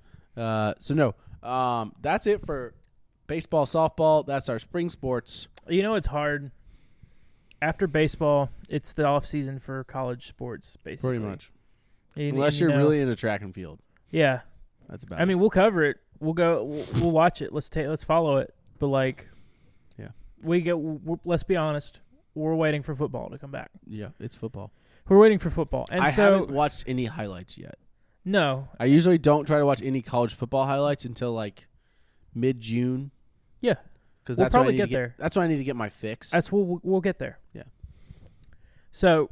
Speaker 2: That's it for baseball, softball. That's our spring sports.
Speaker 1: You know, it's hard. After baseball, it's the off season for college sports, basically.
Speaker 2: Pretty much. Unless you're really into track and field.
Speaker 1: Yeah.
Speaker 2: That's about it.
Speaker 1: I mean, we'll cover it. We'll watch it. Let's follow it. But
Speaker 2: yeah.
Speaker 1: Let's be honest. We're waiting for football to come back.
Speaker 2: Yeah, it's football.
Speaker 1: We're waiting for football. And
Speaker 2: I haven't watched any highlights yet.
Speaker 1: No.
Speaker 2: I usually don't try to watch any college football highlights until mid-June.
Speaker 1: Yeah.
Speaker 2: Because
Speaker 1: we'll probably get there.
Speaker 2: That's when I need to get my fix.
Speaker 1: We'll get there.
Speaker 2: Yeah.
Speaker 1: So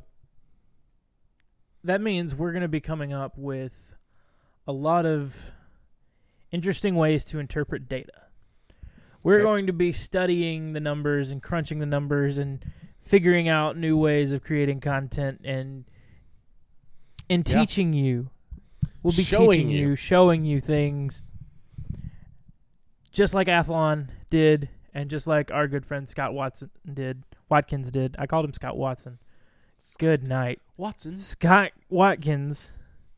Speaker 1: that means we're going to be coming up with a lot of interesting ways to interpret data. We're going to be studying the numbers and crunching the numbers and figuring out new ways of creating content and teaching you. We'll be showing you things just like Athlon did and just like our good friend Scott Watkins did. I called him Scott Watson. Good night.
Speaker 2: Watson.
Speaker 1: Scott Watkins,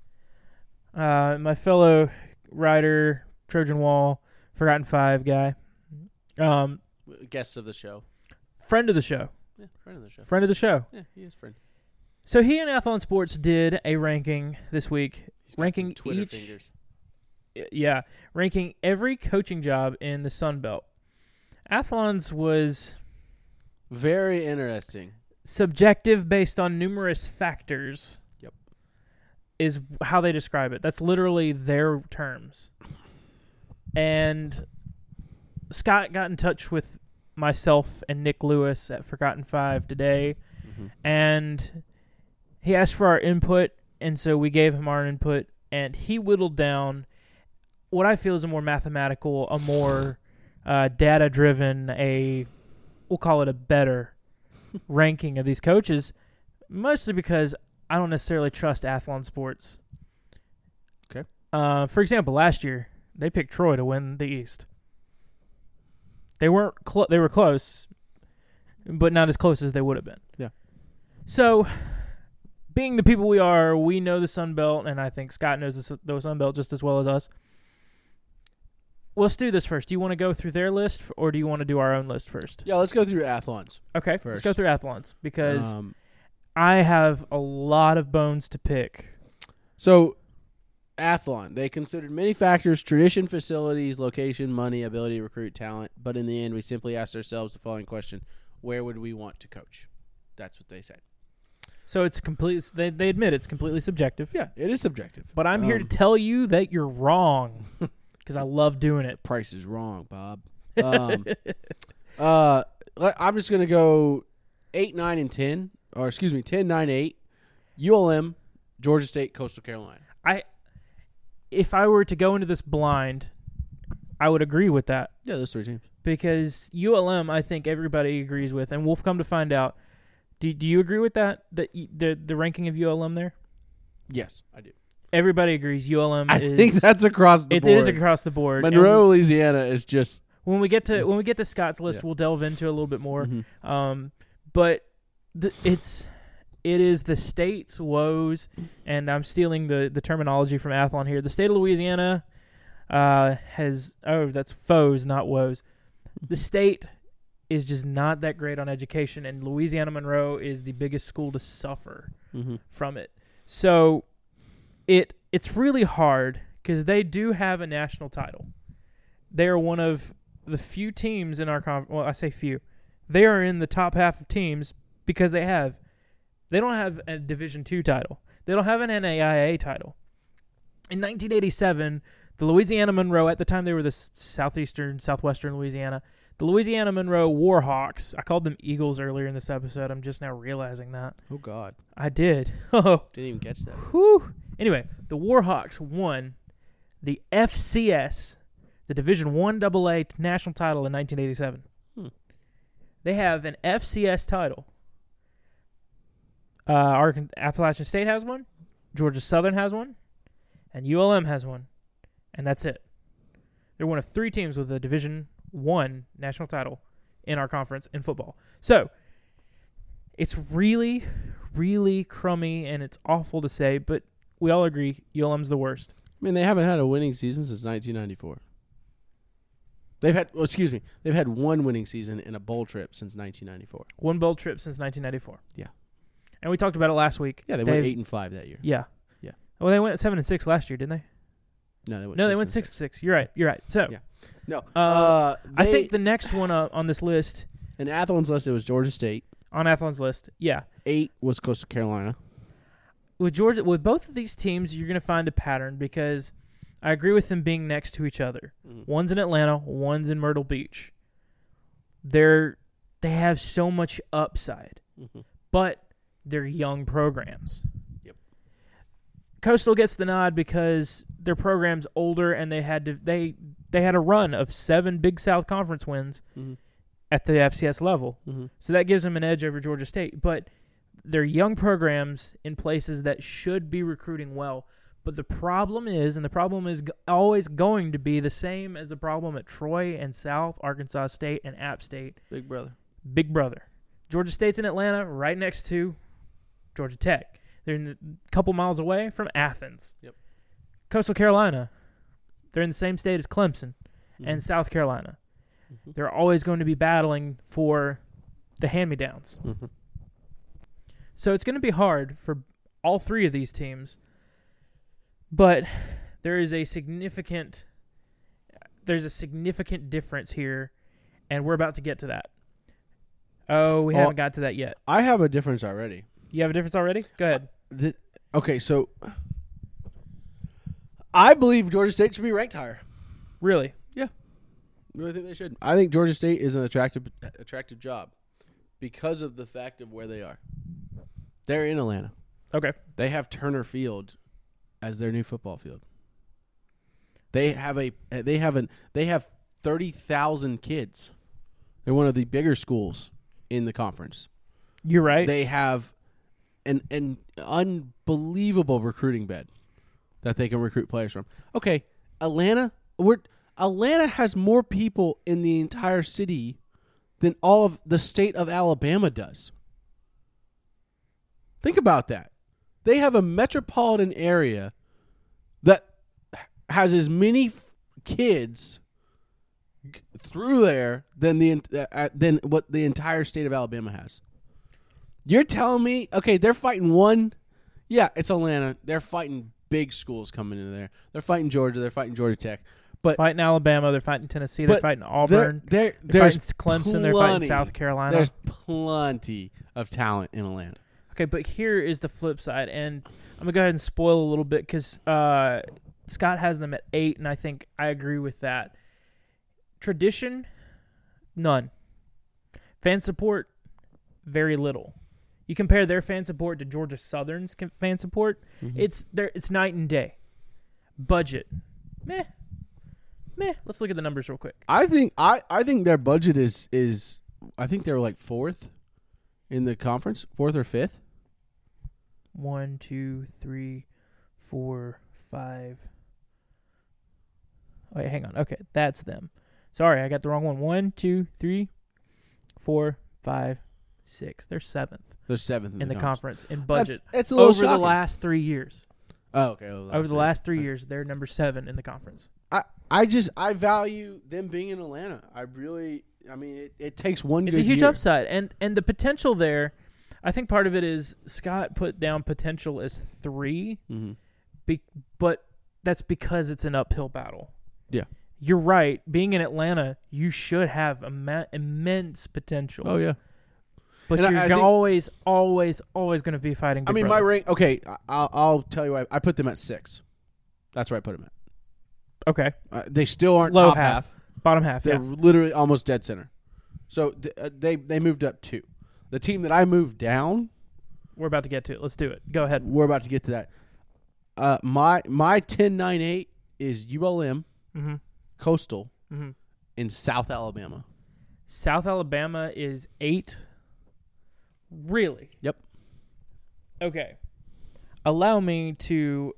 Speaker 1: my fellow writer, Trojan Wall, Forgotten Five guy.
Speaker 2: Guest of the show.
Speaker 1: Friend of the show.
Speaker 2: Yeah, friend of the show.
Speaker 1: Friend of the show.
Speaker 2: Yeah, he is friend.
Speaker 1: So he and Athlon Sports did a ranking this week. Ranking
Speaker 2: Twitter fingers.
Speaker 1: Yeah, ranking every coaching job in the Sun Belt. Athlon's was
Speaker 2: very interesting.
Speaker 1: Subjective based on numerous factors.
Speaker 2: Yep.
Speaker 1: Is how they describe it. That's literally their terms. And Scott got in touch with myself and Nick Lewis at Forgotten Five today, and he asked for our input, and so we gave him our input, and he whittled down what I feel is a more mathematical, a more data-driven, we'll call it a better ranking of these coaches, mostly because I don't necessarily trust Athlon Sports.
Speaker 2: Okay.
Speaker 1: For example, last year they picked Troy to win the East. They weren't. They were close, but not as close as they would have been.
Speaker 2: Yeah.
Speaker 1: So, being the people we are, we know the Sun Belt, and I think Scott knows the Sun Belt just as well as us. Well, let's do this first. Do you want to go through their list, or do you want to do our own list first?
Speaker 2: Yeah, let's go through Athlons.
Speaker 1: Okay,
Speaker 2: first.
Speaker 1: let's go through Athlons because I have a lot of bones to pick.
Speaker 2: So, Athlon, they considered many factors: tradition, facilities, location, money, ability to recruit talent. But in the end, we simply asked ourselves the following question: where would we want to coach? That's what they said.
Speaker 1: So it's complete. They admit it's completely subjective.
Speaker 2: Yeah, it is subjective.
Speaker 1: But I'm here to tell you that you're wrong because I love doing it.
Speaker 2: Price is wrong, Bob. I'm just gonna go 8, 9, and 10, or excuse me, 10, 9, 8. ULM, Georgia State, Coastal Carolina.
Speaker 1: If I were to go into this blind, I would agree with that.
Speaker 2: Yeah, those three teams.
Speaker 1: Because ULM, I think everybody agrees with, and we'll come to find out. Do you agree with that? The ranking of ULM there?
Speaker 2: Yes, I do.
Speaker 1: Everybody agrees ULM
Speaker 2: I
Speaker 1: is.
Speaker 2: think that's across the board.
Speaker 1: It is across the board.
Speaker 2: Monroe, Louisiana is just.
Speaker 1: When we get to Scott's list, we'll delve into it a little bit more.
Speaker 2: Mm-hmm.
Speaker 1: But it is the state's woes, and I'm stealing the terminology from Athlon here. The state of Louisiana that's foes, not woes. The state is just not that great on education, and Louisiana Monroe is the biggest school to suffer from it. So it's really hard because they do have a national title. They are one of the few teams in our conference. Well, I say few. They are in the top half of teams because they don't have a Division II title. They don't have an NAIA title. In 1987, the Louisiana Monroe, at the time they were the southwestern Louisiana, the Louisiana Monroe Warhawks. I called them Eagles earlier in this episode. I'm just now realizing that.
Speaker 2: Oh, God.
Speaker 1: I did. Oh.
Speaker 2: Didn't even catch that.
Speaker 1: Whew. Anyway, the Warhawks won the FCS, the Division I AA national title in 1987. They have an FCS title. Appalachian State has one, Georgia Southern has one, and ULM has one, and that's it. They're one of three teams with a Division I national title in our conference in football. So it's really, really crummy, and it's awful to say, but we all agree ULM's the worst.
Speaker 2: I mean, they haven't had a winning season since 1994. They've had one winning season in a bowl trip since 1994.
Speaker 1: One bowl trip since 1994.
Speaker 2: Yeah.
Speaker 1: And we talked about it last week.
Speaker 2: Yeah, they went 8-5 that year.
Speaker 1: Yeah.
Speaker 2: Yeah.
Speaker 1: Well, they went 7-6 last year, didn't they?
Speaker 2: No, they went
Speaker 1: 6-6. You're right. So,
Speaker 2: yeah. No.
Speaker 1: I think the next one on this list,
Speaker 2: in Athlon's list, it was Georgia State.
Speaker 1: On Athlon's list, yeah.
Speaker 2: 8 was Coastal Carolina.
Speaker 1: With both of these teams, you're going to find a pattern because I agree with them being next to each other. One's in Atlanta, one's in Myrtle Beach. They have so much upside, but they're young programs.
Speaker 2: Yep.
Speaker 1: Coastal gets the nod because their program's older and they had a run of 7 Big South Conference wins at the FCS level. So that gives them an edge over Georgia State. But they're young programs in places that should be recruiting well. But the problem is always going to be the same as the problem at Troy and South, Arkansas State, and App State.
Speaker 2: Big brother.
Speaker 1: Georgia State's in Atlanta, right next to Georgia Tech. They're a couple miles away from Athens.
Speaker 2: Yep.
Speaker 1: Coastal Carolina, they're in the same state as Clemson and South Carolina. They're always going to be battling for the hand-me-downs. So it's going to be hard for all three of these teams. But there is a significant difference here, and we're about to get to that. Oh, we haven't got to that yet.
Speaker 2: I have a difference already.
Speaker 1: You have a difference already? Go ahead.
Speaker 2: Okay, so I believe Georgia State should be ranked higher.
Speaker 1: Really?
Speaker 2: Yeah. I really think they should. I think Georgia State is an attractive job because of the fact of where they are. They're in Atlanta.
Speaker 1: Okay.
Speaker 2: They have Turner Field as their new football field. They have 30,000 kids. They're one of the bigger schools in the conference.
Speaker 1: You're right.
Speaker 2: They have an unbelievable recruiting bed that they can recruit players from. Okay, Atlanta has more people in the entire city than all of the state of Alabama does. Think about that. They have a metropolitan area that has as many kids through there than what the entire state of Alabama has. You're telling me, okay, they're fighting one. Yeah, it's Atlanta. They're fighting big schools coming into there. They're fighting Georgia. They're fighting Georgia Tech. But
Speaker 1: fighting Alabama. They're fighting Tennessee. They're fighting Auburn. They're fighting Clemson. They're fighting South Carolina.
Speaker 2: There's plenty of talent in Atlanta.
Speaker 1: Okay, but here is the flip side, and I'm going to go ahead and spoil a little bit because Scott has them at 8, and I think I agree with that. Tradition, none. Fan support, very little. You compare their fan support to Georgia Southern's fan support, it's night and day. Budget, meh. Let's look at the numbers real quick.
Speaker 2: I think their budget is I think they're like 4th in the conference, 4th or 5th.
Speaker 1: 1, 2, 3, 4, 5. Wait, hang on. Okay, that's them. Sorry, I got the wrong one. 1, 2, 3, 4, 5, 6. They're 7th.
Speaker 2: They're 7th
Speaker 1: in the conference in budget.
Speaker 2: That's a little
Speaker 1: over
Speaker 2: shocking.
Speaker 1: The last 3 years.
Speaker 2: Oh, okay.
Speaker 1: Over the last 3 years, they're number 7 in the conference.
Speaker 2: I value them being in Atlanta. It takes one
Speaker 1: It's
Speaker 2: good
Speaker 1: a huge
Speaker 2: year.
Speaker 1: upside. And the potential there, I think part of it is Scott put down potential as 3, but that's because it's an uphill battle.
Speaker 2: Yeah.
Speaker 1: You're right. Being in Atlanta, you should have immense potential.
Speaker 2: Oh, yeah.
Speaker 1: But
Speaker 2: and
Speaker 1: you're always going to be fighting. Big
Speaker 2: my
Speaker 1: brother.
Speaker 2: rank. Okay, I'll tell you why. I put them at 6. That's where I put them at.
Speaker 1: Okay.
Speaker 2: They still aren't
Speaker 1: Low
Speaker 2: top
Speaker 1: half. Bottom half.
Speaker 2: They're literally almost dead center. So they moved up 2. The team that I moved down.
Speaker 1: We're about to get to it. Let's do it. Go ahead.
Speaker 2: We're about to get to that. My 10-9-8 is ULM, Coastal, in South Alabama.
Speaker 1: South Alabama is 8. Really?
Speaker 2: Yep.
Speaker 1: Okay. Allow me to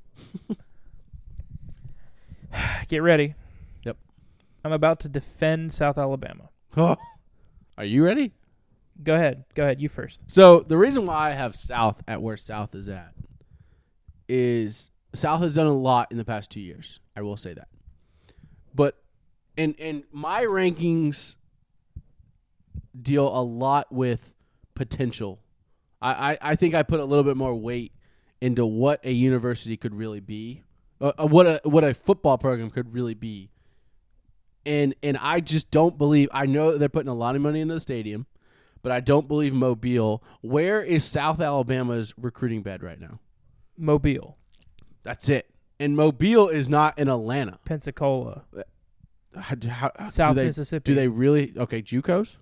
Speaker 1: get ready.
Speaker 2: Yep.
Speaker 1: I'm about to defend South Alabama.
Speaker 2: Oh, are you ready?
Speaker 1: Go ahead. You first.
Speaker 2: So the reason why I have South at where South is at is South has done a lot in the past 2 years. I will say that. But and my rankings deal a lot with potential. I think I put a little bit more weight into what a university could really be, what a football program could really be. And I just don't believe. I know that they're putting a lot of money into the stadium, but I don't believe Mobile. Where is South Alabama's recruiting bed right now?
Speaker 1: Mobile.
Speaker 2: That's it. And Mobile is not in Atlanta.
Speaker 1: Pensacola.
Speaker 2: How,
Speaker 1: South Mississippi.
Speaker 2: Do they really? Okay, JUCOs?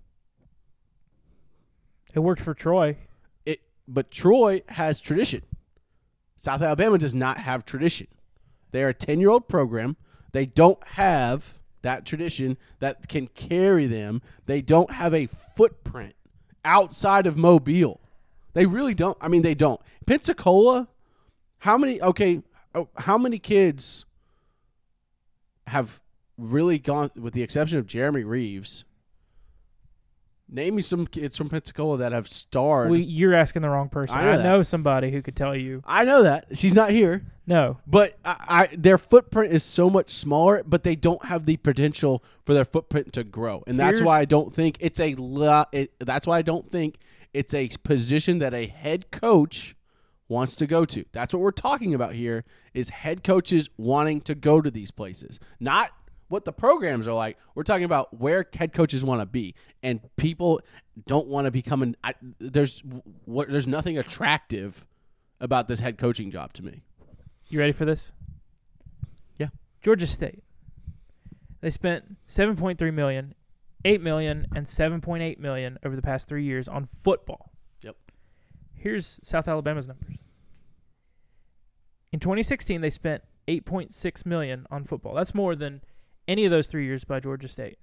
Speaker 1: It worked for Troy.
Speaker 2: But Troy has tradition. South Alabama does not have tradition. They are a 10-year-old program. They don't have that tradition that can carry them. They don't have a footprint outside of Mobile. They really don't. I mean, they don't. Pensacola, how many kids have really gone, with the exception of Jeremy Reeves? Name me some kids from Pensacola that have starred.
Speaker 1: You're asking the wrong person. I know somebody who could tell you.
Speaker 2: I know that. She's not here.
Speaker 1: No.
Speaker 2: But their footprint is so much smaller, but they don't have the potential for their footprint to grow. And that's why I don't think it's that's why I don't think it's a position that a head coach wants to go to. That's what we're talking about here, is head coaches wanting to go to these places. Not what the programs are like. We're talking about where head coaches want to be, and people don't want to become there's nothing attractive about this head coaching job to me.
Speaker 1: You ready for this?
Speaker 2: Yeah.
Speaker 1: Georgia State. They spent $7.3 million, $8 million, and $7.8 million over the past 3 years on football.
Speaker 2: Yep.
Speaker 1: Here's South Alabama's numbers. In 2016, they spent $8.6 million on football. That's more than any of those 3 years by Georgia State.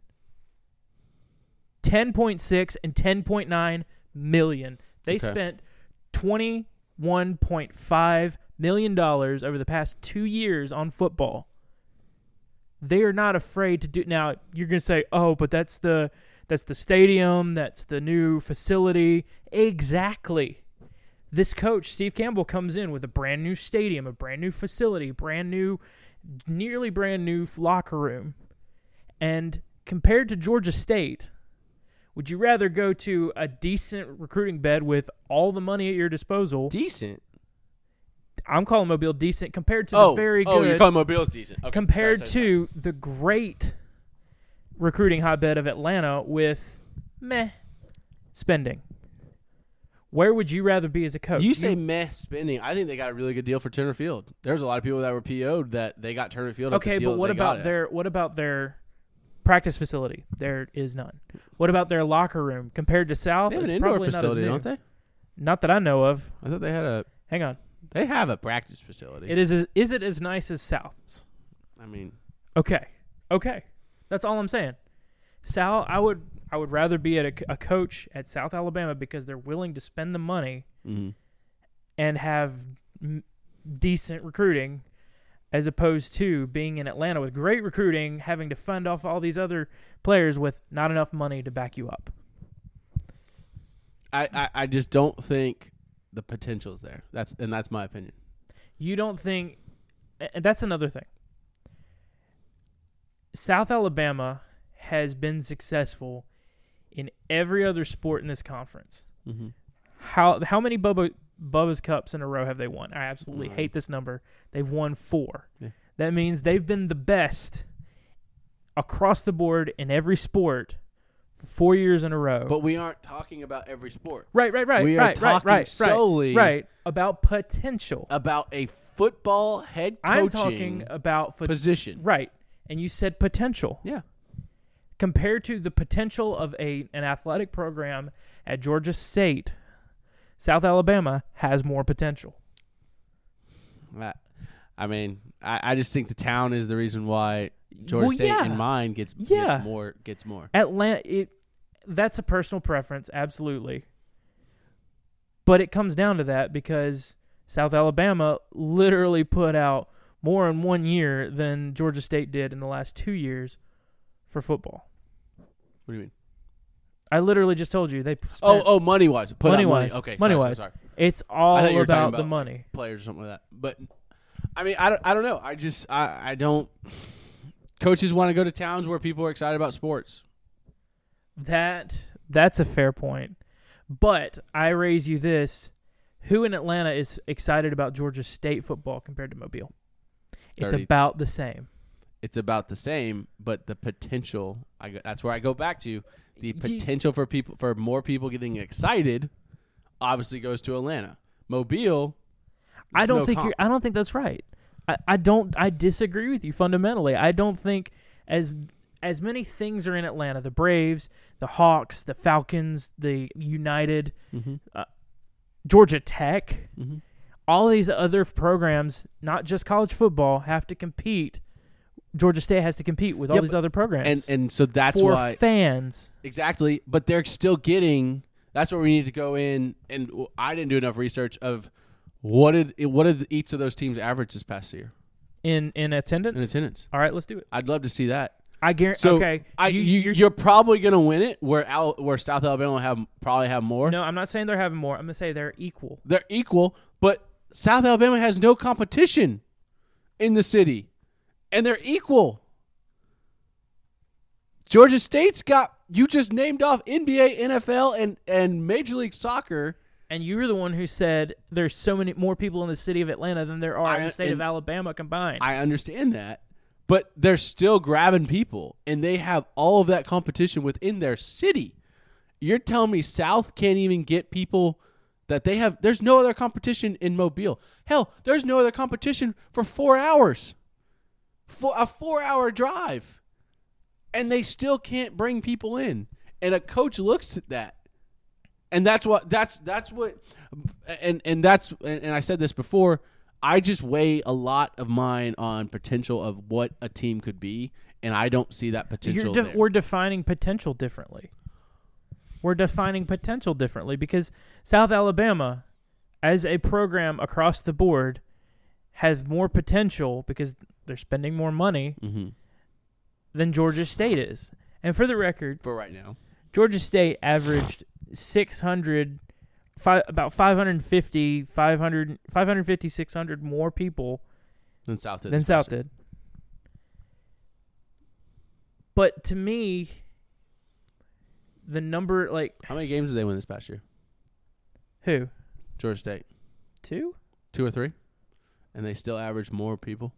Speaker 1: 10.6 and 10.9 million. They spent $20 $1.5 million over the past 2 years on football. They are not afraid to do. Now you're going to say, "Oh, but that's the stadium, that's the new facility." Exactly. This coach, Steve Campbell, comes in with a brand new stadium, a brand new facility, nearly brand new locker room. And compared to Georgia State, would you rather go to a decent recruiting bed with all the money at your disposal?
Speaker 2: Decent.
Speaker 1: I'm calling Mobile decent compared to the very good.
Speaker 2: Oh, you're calling Mobile's decent. Okay.
Speaker 1: Compared
Speaker 2: sorry.
Speaker 1: to the great recruiting hotbed of Atlanta with meh spending. Where would you rather be as a coach?
Speaker 2: You say meh spending. I think they got a really good deal for Turner Field. There's a lot of people that were PO'd that they got Turner Field.
Speaker 1: Okay, but what about their practice facility? There is none. What about their locker room compared to South?
Speaker 2: They have
Speaker 1: it's
Speaker 2: an indoor
Speaker 1: probably
Speaker 2: facility,
Speaker 1: not as
Speaker 2: don't
Speaker 1: new.
Speaker 2: they?
Speaker 1: Not that I know of.
Speaker 2: I thought they had a.
Speaker 1: Hang on.
Speaker 2: They have a practice facility.
Speaker 1: Is it as nice as South's?
Speaker 2: I mean,
Speaker 1: Okay. That's all I'm saying. Sal, I would rather be at a coach at South Alabama because they're willing to spend the money and have decent recruiting, as opposed to being in Atlanta with great recruiting, having to fund off all these other players with not enough money to back you up.
Speaker 2: I just don't think the potential's there. That's my opinion.
Speaker 1: You don't think – that's another thing. South Alabama has been successful in every other sport in this conference.
Speaker 2: Mm-hmm.
Speaker 1: How many Bubba's Cups in a row have they won? I absolutely hate this number. They've won 4.
Speaker 2: Yeah.
Speaker 1: That means they've been the best across the board in every sport for 4 years in a row.
Speaker 2: But we aren't talking about every sport.
Speaker 1: Right.
Speaker 2: We are talking solely
Speaker 1: about potential.
Speaker 2: About a football head coaching
Speaker 1: I'm talking about
Speaker 2: position.
Speaker 1: Right. And you said potential.
Speaker 2: Yeah.
Speaker 1: Compared to the potential of an athletic program at Georgia State, South Alabama has more potential.
Speaker 2: I mean, I just think the town is the reason why Georgia State in mind gets more.
Speaker 1: Atlanta, that's a personal preference, absolutely. But it comes down to that because South Alabama literally put out more in 1 year than Georgia State did in the last 2 years for football.
Speaker 2: What do you mean?
Speaker 1: I literally just told you they spent
Speaker 2: money-wise.
Speaker 1: Money-wise.
Speaker 2: Okay,
Speaker 1: money-wise.
Speaker 2: Sorry.
Speaker 1: It's all
Speaker 2: I thought you were talking
Speaker 1: about the money.
Speaker 2: Players or something like that. But, I mean, I don't know. I don't – coaches want to go to towns where people are excited about sports.
Speaker 1: That's a fair point. But I raise you this. Who in Atlanta is excited about Georgia State football compared to Mobile? It's about the same.
Speaker 2: It's about the same, but the potential that's where I go back to. The potential for more people getting excited obviously goes to Atlanta. Mobile,
Speaker 1: I don't think that's right. I disagree with you fundamentally. I don't think as many things are in Atlanta, the Braves, the Hawks, the Falcons, the United, Georgia Tech, all these other programs, not just college football, have to compete. Georgia State has to compete with all these other programs.
Speaker 2: And so that's
Speaker 1: why fans.
Speaker 2: Exactly, but they're still getting – that's where we need to go in, and I didn't do enough research of what did each of those teams average this past year?
Speaker 1: In attendance?
Speaker 2: In attendance.
Speaker 1: All right, let's do it.
Speaker 2: I'd love to see that.
Speaker 1: I guarantee.
Speaker 2: So
Speaker 1: okay,
Speaker 2: you're probably going to win it where South Alabama will probably have more.
Speaker 1: No, I'm not saying they're having more. I'm going to say they're equal.
Speaker 2: They're equal, but South Alabama has no competition in the city, and they're equal. Georgia State's got – you just named off NBA, NFL, and Major League Soccer.
Speaker 1: And you were the one who said there's so many more people in the city of Atlanta than there are in the state of Alabama combined.
Speaker 2: I understand that. But they're still grabbing people, and they have all of that competition within their city. You're telling me South can't even get people that they have? There's no other competition in Mobile. Hell, there's no other competition for 4 hours. For a 4-hour drive. And they still can't bring people in. And a coach looks at that. And that's what and I said this before, I just weigh a lot of mine on potential of what a team could be, and I don't see that potential there.
Speaker 1: We're defining potential differently. Because South Alabama, as a program across the board, has more potential because they're spending more money than Georgia State is. And for the record,
Speaker 2: for right now,
Speaker 1: Georgia State averaged 600, about 550, 600 more people
Speaker 2: than South did.
Speaker 1: But to me, the number, like...
Speaker 2: How many games did they win this past year?
Speaker 1: Who?
Speaker 2: Georgia State.
Speaker 1: 2?
Speaker 2: 2 or 3? And they still average more people?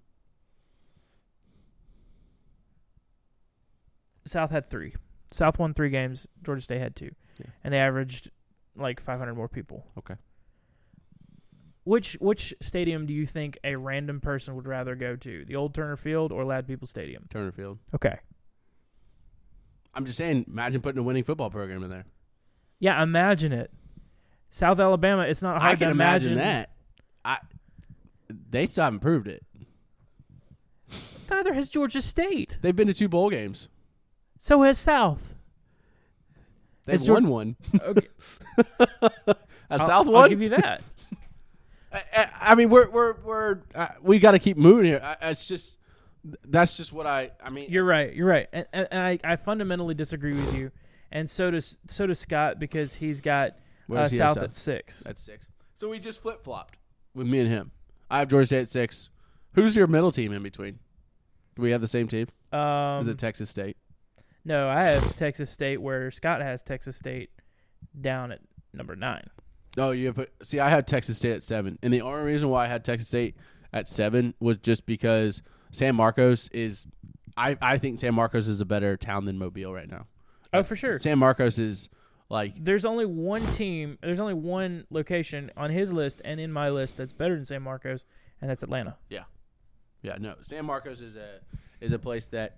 Speaker 1: South had 3. South won 3 games. Georgia State had 2.
Speaker 2: Yeah.
Speaker 1: And they averaged like 500 more people.
Speaker 2: Okay.
Speaker 1: Which stadium do you think a random person would rather go to? The old Turner Field or Lad People Stadium?
Speaker 2: Turner Field.
Speaker 1: Okay.
Speaker 2: I'm just saying, imagine putting a winning football program in there.
Speaker 1: Yeah, imagine it. South Alabama, it's not hard
Speaker 2: I can
Speaker 1: to imagine
Speaker 2: that. They still haven't proved it.
Speaker 1: Neither has Georgia State.
Speaker 2: They've been to 2 bowl games.
Speaker 1: So has South.
Speaker 2: They've won one.
Speaker 1: Okay.
Speaker 2: South won?
Speaker 1: I'll give you that.
Speaker 2: I mean, we got to keep moving here. That's just what I mean.
Speaker 1: You're right, and I fundamentally disagree with you, and so does Scott because he's got South at 6.
Speaker 2: At 6. So we just flip flopped with me and him. I have Georgia State at 6. Who's your middle team in between? Do we have the same team? Is it Texas State?
Speaker 1: No, I have Texas State where Scott has Texas State down at number 9.
Speaker 2: Oh, see, I had Texas State at 7, and the only reason why I had Texas State at 7 was just because San Marcos is. I think San Marcos is a better town than Mobile right now.
Speaker 1: Oh, for sure.
Speaker 2: San Marcos is like.
Speaker 1: There's only one team. There's only one location on his list and in my list that's better than San Marcos, and that's Atlanta.
Speaker 2: Yeah. Yeah. No, San Marcos is a place but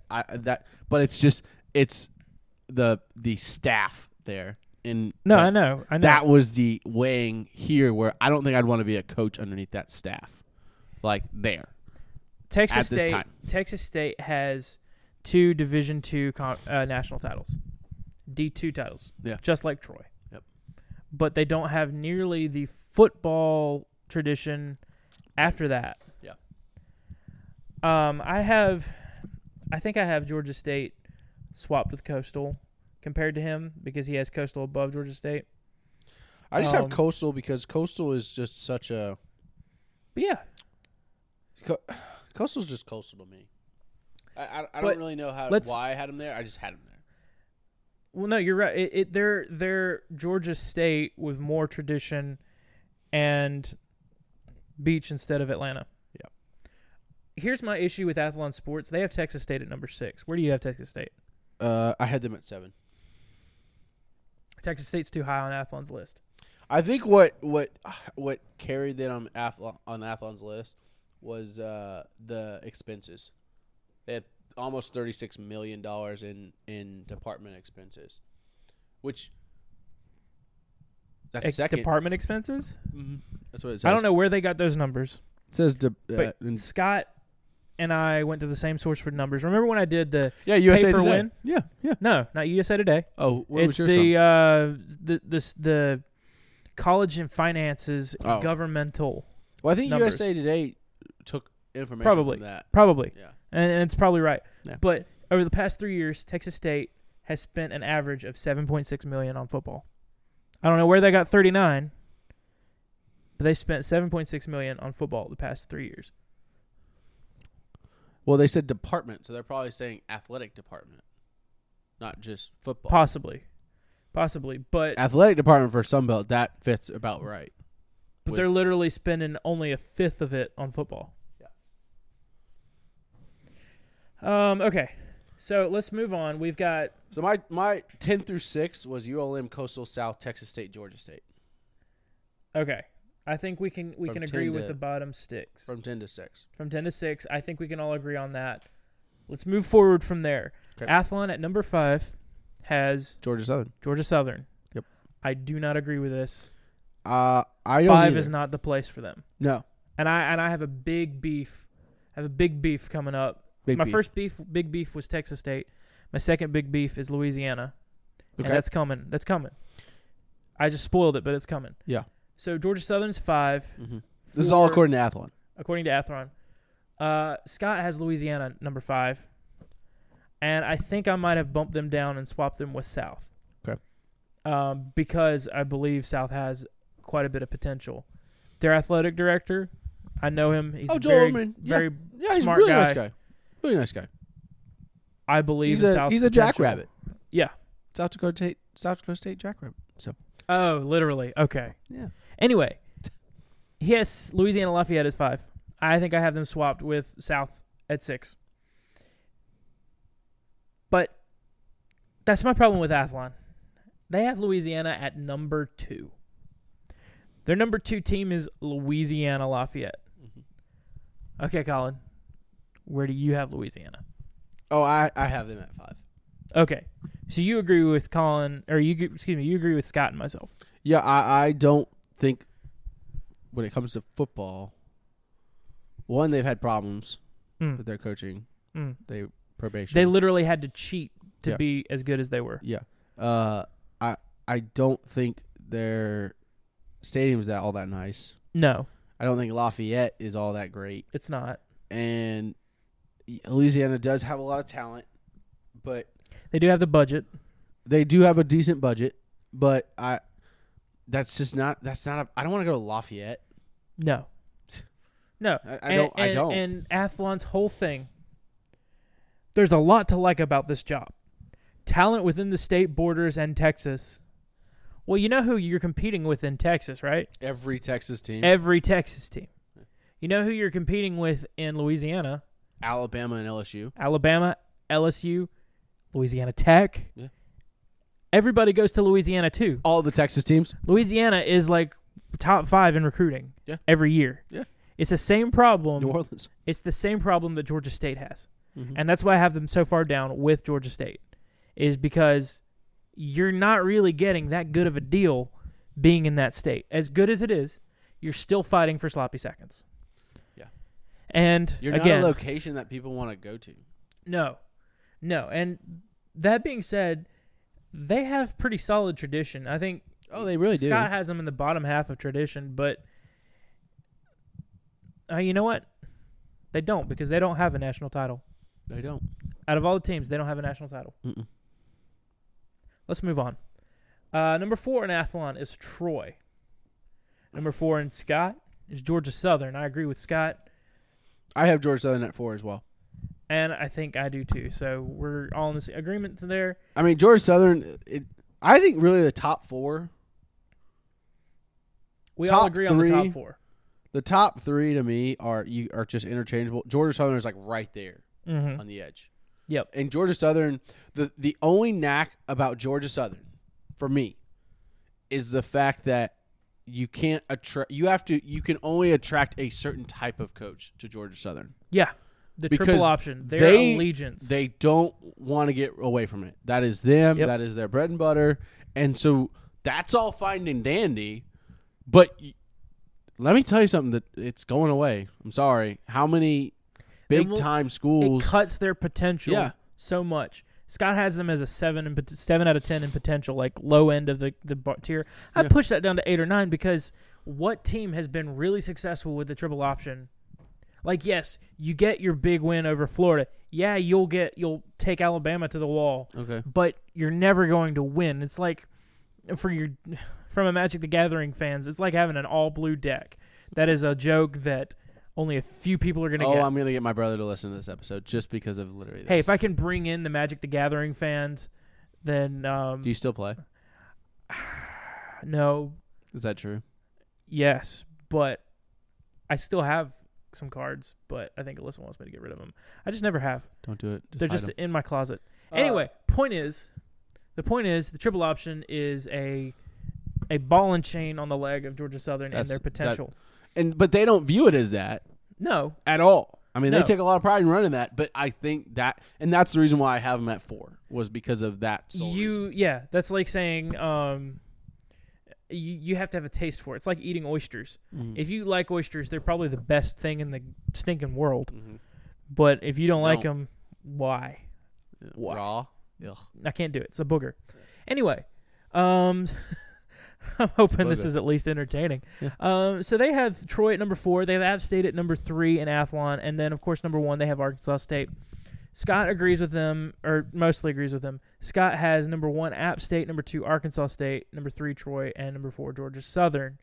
Speaker 2: it's the staff there.
Speaker 1: I know.
Speaker 2: That was the weighing here where I don't think I'd want to be a coach underneath that staff, like there.
Speaker 1: Texas State has 2 Division II national titles, D2 titles, just like Troy.
Speaker 2: Yep.
Speaker 1: But they don't have nearly the football tradition after that.
Speaker 2: Yeah.
Speaker 1: I think I have Georgia State swapped with Coastal compared to him because he has Coastal above Georgia State.
Speaker 2: I just have Coastal because Coastal is just such a.
Speaker 1: But yeah.
Speaker 2: Coastal's just Coastal to me. I don't really know why I had him there. I just had him there.
Speaker 1: Well, no, you're right. They're Georgia State with more tradition and beach instead of Atlanta.
Speaker 2: Yeah.
Speaker 1: Here's my issue with Athlon Sports. They have Texas State at number 6. Where do you have Texas State?
Speaker 2: I had them at 7.
Speaker 1: Texas State's too high on Athlon's list.
Speaker 2: I think what carried them on Athlon's list was the expenses. They had almost $36 million in department expenses, which that's second.
Speaker 1: Department expenses?
Speaker 2: Mm-hmm. That's what it says.
Speaker 1: I don't know where they got those numbers.
Speaker 2: It says
Speaker 1: but Scott and I went to the same source for numbers. Remember when I did the
Speaker 2: USA
Speaker 1: paper
Speaker 2: Today.
Speaker 1: win?
Speaker 2: Yeah.
Speaker 1: No, not USA Today.
Speaker 2: Oh, where
Speaker 1: it's
Speaker 2: was yours
Speaker 1: the College and Finances governmental.
Speaker 2: Well, I think
Speaker 1: numbers.
Speaker 2: USA Today took information from that.
Speaker 1: Probably.
Speaker 2: Yeah.
Speaker 1: And it's probably right.
Speaker 2: Yeah.
Speaker 1: But over the past 3 years, Texas State has spent an average of $7.6 million on football. I don't know where they got 39, but they spent $7.6 million on football the past 3 years.
Speaker 2: Well, they said department, so they're probably saying athletic department, not just football.
Speaker 1: Possibly, but
Speaker 2: athletic department for Sunbelt, that fits about right.
Speaker 1: But they're literally spending only a fifth of it on football. Yeah. Okay, so let's move on. We've got
Speaker 2: my 10 through 6 was ULM, Coastal, South, Texas State, Georgia State.
Speaker 1: Okay. I think we can agree with the bottom sticks.
Speaker 2: From 10 to 6.
Speaker 1: From 10 to 6. I think we can all agree on that. Let's move forward from there.
Speaker 2: Okay.
Speaker 1: Athlon at number 5 has
Speaker 2: Georgia Southern.
Speaker 1: Yep. I do not agree with this.
Speaker 2: I don't
Speaker 1: 5
Speaker 2: either.
Speaker 1: is not the place for them.
Speaker 2: No.
Speaker 1: And I have a big beef. I have a big beef coming up. My first big beef was Texas State. My second big beef is Louisiana. Okay. And that's coming. I just spoiled it, but it's coming.
Speaker 2: Yeah.
Speaker 1: So Georgia Southern's 5.
Speaker 2: Mm-hmm. This is all
Speaker 1: 4
Speaker 2: according to Athlon.
Speaker 1: according to Athlon. Scott has Louisiana number 5. And I think I might have bumped them down and swapped them with South.
Speaker 2: Okay.
Speaker 1: Because I believe South has quite a bit of potential. Their athletic director, I know him. He's a
Speaker 2: Joel
Speaker 1: very
Speaker 2: he's
Speaker 1: smart
Speaker 2: a really
Speaker 1: guy.
Speaker 2: nice guy. Really nice guy.
Speaker 1: I believe
Speaker 2: He's
Speaker 1: South's
Speaker 2: a
Speaker 1: potential.
Speaker 2: jackrabbit.
Speaker 1: Yeah.
Speaker 2: South Dakota State jackrabbit. So
Speaker 1: Oh, literally. Okay.
Speaker 2: yeah.
Speaker 1: Anyway, he has Louisiana Lafayette at 5. I think I have them swapped with South at 6. But that's my problem with Athlon. They have Louisiana at number 2. Their number 2 team is Louisiana Lafayette.
Speaker 2: Mm-hmm.
Speaker 1: Okay, Colin. Where do you have Louisiana?
Speaker 2: Oh, I have them at 5.
Speaker 1: Okay. So you agree with Colin, or you agree with Scott and myself.
Speaker 2: Yeah, I don't think when it comes to football, one, they've had problems with their coaching. Probation.
Speaker 1: They literally had to cheat to
Speaker 2: Yeah.
Speaker 1: be as good as they were.
Speaker 2: Yeah. I don't think their stadium's all that nice.
Speaker 1: No,
Speaker 2: I don't think Lafayette is all that great.
Speaker 1: it's not.
Speaker 2: And Louisiana does have a lot of talent, but
Speaker 1: They do have the budget.
Speaker 2: they do have a decent budget. But that's not I don't want to go to Lafayette.
Speaker 1: No. No.
Speaker 2: I don't.
Speaker 1: And Athlon's whole thing, there's a lot to like about this job. Talent within the state borders and Texas. Well, you know who you're competing with in Texas, right?
Speaker 2: Every Texas team,
Speaker 1: Every Texas team. You know who you're competing with in Louisiana?
Speaker 2: Alabama and LSU.
Speaker 1: Alabama, LSU, Louisiana Tech.
Speaker 2: Yeah.
Speaker 1: Everybody goes to Louisiana too.
Speaker 2: All the Texas teams.
Speaker 1: Louisiana is like top 5 in recruiting every year.
Speaker 2: Yeah.
Speaker 1: It's the same problem.
Speaker 2: New Orleans.
Speaker 1: It's the same problem that Georgia State has.
Speaker 2: Mm-hmm.
Speaker 1: And that's why I have them so far down with Georgia State, is because you're not really getting that good of a deal being in that state. As good as it is, you're still fighting for sloppy seconds.
Speaker 2: Yeah.
Speaker 1: And
Speaker 2: You're
Speaker 1: again,
Speaker 2: not a location that people want to go to.
Speaker 1: No. And that being said, they have pretty solid tradition. I think
Speaker 2: They really do.
Speaker 1: Scott has them in the bottom half of tradition, but you know what? They don't, because they don't have a national title.
Speaker 2: They don't.
Speaker 1: Out of all the teams, they don't have a national title.
Speaker 2: Mm-mm.
Speaker 1: Let's move on. Number 4 in Athlon is Troy. Number 4 in Scott is Georgia Southern. I agree with Scott,
Speaker 2: I have Georgia Southern at 4 as well.
Speaker 1: and I think I do too. So we're all in this agreement there.
Speaker 2: I mean, Georgia Southern, I think really the top 4.
Speaker 1: We
Speaker 2: Top
Speaker 1: all agree on the top
Speaker 2: 3.
Speaker 1: 4.
Speaker 2: The top 3 to me are just interchangeable. Georgia Southern is like right there
Speaker 1: Mm-hmm.
Speaker 2: on the edge.
Speaker 1: Yep.
Speaker 2: And Georgia Southern, the only knack about Georgia Southern, for me, is the fact that you can't attract. You can only attract a certain type of coach to Georgia Southern.
Speaker 1: Yeah. The
Speaker 2: Because
Speaker 1: triple option. Their allegiance.
Speaker 2: They don't want to get away from it. That is them.
Speaker 1: Yep.
Speaker 2: That is their bread and butter. And so that's all fine and dandy. But let me tell you something, that it's going away. I'm sorry. How many big-time
Speaker 1: It
Speaker 2: schools?
Speaker 1: cuts their potential so much. Scott has them as a 7 out of 10 in potential, like low end of the tier. I'd push that down to 8 or 9, because what team has been really successful with the triple option? Like, yes, you get your big win over Florida. Yeah, you'll take Alabama to the wall.
Speaker 2: Okay.
Speaker 1: But you're never going to win. It's like from a Magic the Gathering fans, it's like having an all blue deck. That is a joke that only a few people are going to get.
Speaker 2: I'm going to get my brother to listen to this episode just because of literally this.
Speaker 1: Hey, if I can bring in the Magic the Gathering fans, then
Speaker 2: Do you still play?
Speaker 1: no,
Speaker 2: Is that true?
Speaker 1: yes, but I still have some cards, but I think Alyssa wants me to get rid of them. I just never have.
Speaker 2: Don't do it.
Speaker 1: They're
Speaker 2: hide
Speaker 1: just
Speaker 2: 'em.
Speaker 1: in my closet. Anyway, the point is the triple option is a ball and chain on the leg of Georgia Southern and their potential.
Speaker 2: But they don't view it as that
Speaker 1: No,
Speaker 2: at all. I mean,
Speaker 1: No.
Speaker 2: they take a lot of pride in running that, but I think that, and that's the reason why I have them at 4, was because of that sole reason.
Speaker 1: that's like saying you have to have a taste for it. It's like eating oysters.
Speaker 2: Mm-hmm.
Speaker 1: If you like oysters, they're probably the best thing in the stinking world.
Speaker 2: Mm-hmm.
Speaker 1: But if you don't like them, why? Why?
Speaker 2: Raw. Ugh.
Speaker 1: I can't do it. It's a booger. Anyway, I'm hoping this
Speaker 2: Logo.
Speaker 1: is at least entertaining.
Speaker 2: Yeah.
Speaker 1: So they have Troy at number 4. They have App State at number 3 in Athlon. And then, of course, number 1, they have Arkansas State. Scott agrees with them, or mostly agrees with them. Scott has number 1, App State, number 2, Arkansas State, number 3, Troy, and number 4, Georgia Southern.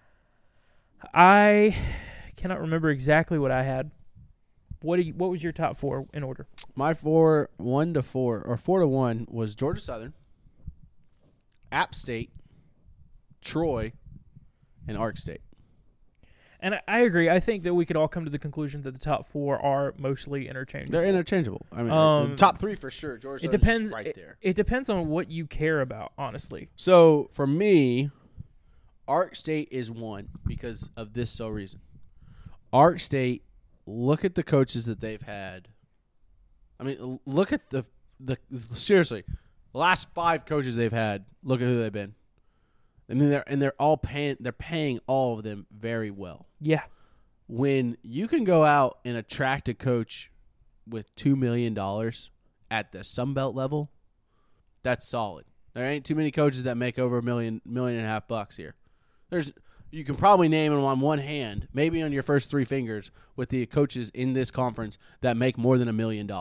Speaker 1: I cannot remember exactly what I had. What was your top 4 in order?
Speaker 2: My 4, 1 to 4, or 4 to 1 was Georgia Southern, App State, Troy, and Ark State.
Speaker 1: And I agree. I think that we could all come to the conclusion that the top 4 are mostly interchangeable.
Speaker 2: They're interchangeable. I mean, top 3 for sure. Georgia
Speaker 1: It
Speaker 2: Southern's
Speaker 1: depends.
Speaker 2: just right there.
Speaker 1: It depends on what you care about, honestly.
Speaker 2: So for me, Ark State is 1 because of this sole reason. Ark State, look at the coaches that they've had. I mean, look at the seriously, the last 5 coaches they've had. Look at who they've been. And they're all paying all of them very well.
Speaker 1: Yeah.
Speaker 2: When you can go out and attract a coach with $2 million at the Sunbelt level, that's solid. There ain't too many coaches that make over $1.5 million bucks here. You can probably name them on one hand, maybe on your first 3 fingers, with the coaches in this conference that make more than $1 million.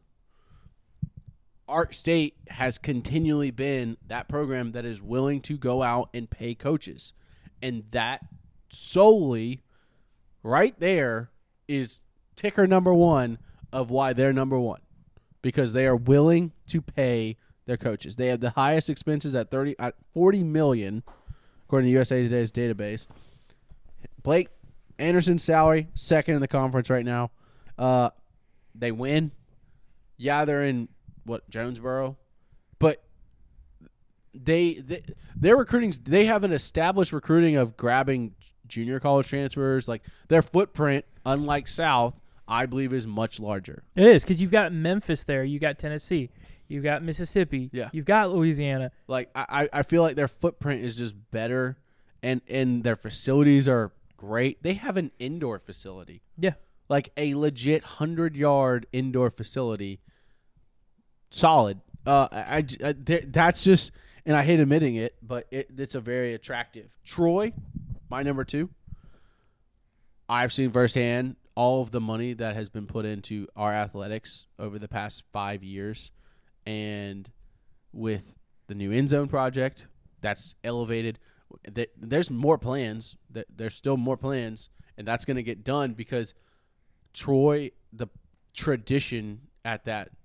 Speaker 2: Ark State has continually been that program that is willing to go out and pay coaches. And that solely right there is ticker number 1 of why they're number 1. Because they are willing to pay their coaches. They have the highest expenses at $40 million, according to USA Today's database. Blake Anderson's salary, second in the conference right now. They win. Yeah, they're in Jonesboro, but their recruiting, they have an established recruiting of grabbing junior college transfers. Like their footprint, unlike South, I believe is much larger.
Speaker 1: It is, because you've got Memphis there, you got Tennessee, you've got Mississippi, you've got Louisiana.
Speaker 2: Like I feel like their footprint is just better, and their facilities are great. They have an indoor facility.
Speaker 1: Yeah.
Speaker 2: Like a legit 100-yard indoor facility. Solid. That's just, and I hate admitting it, but it's a very attractive. Troy, my number 2. I've seen firsthand all of the money that has been put into our athletics over the past 5 years, and with the new end zone project, that's elevated. There's more plans. There's still more plans, and that's going to get done because Troy, the tradition at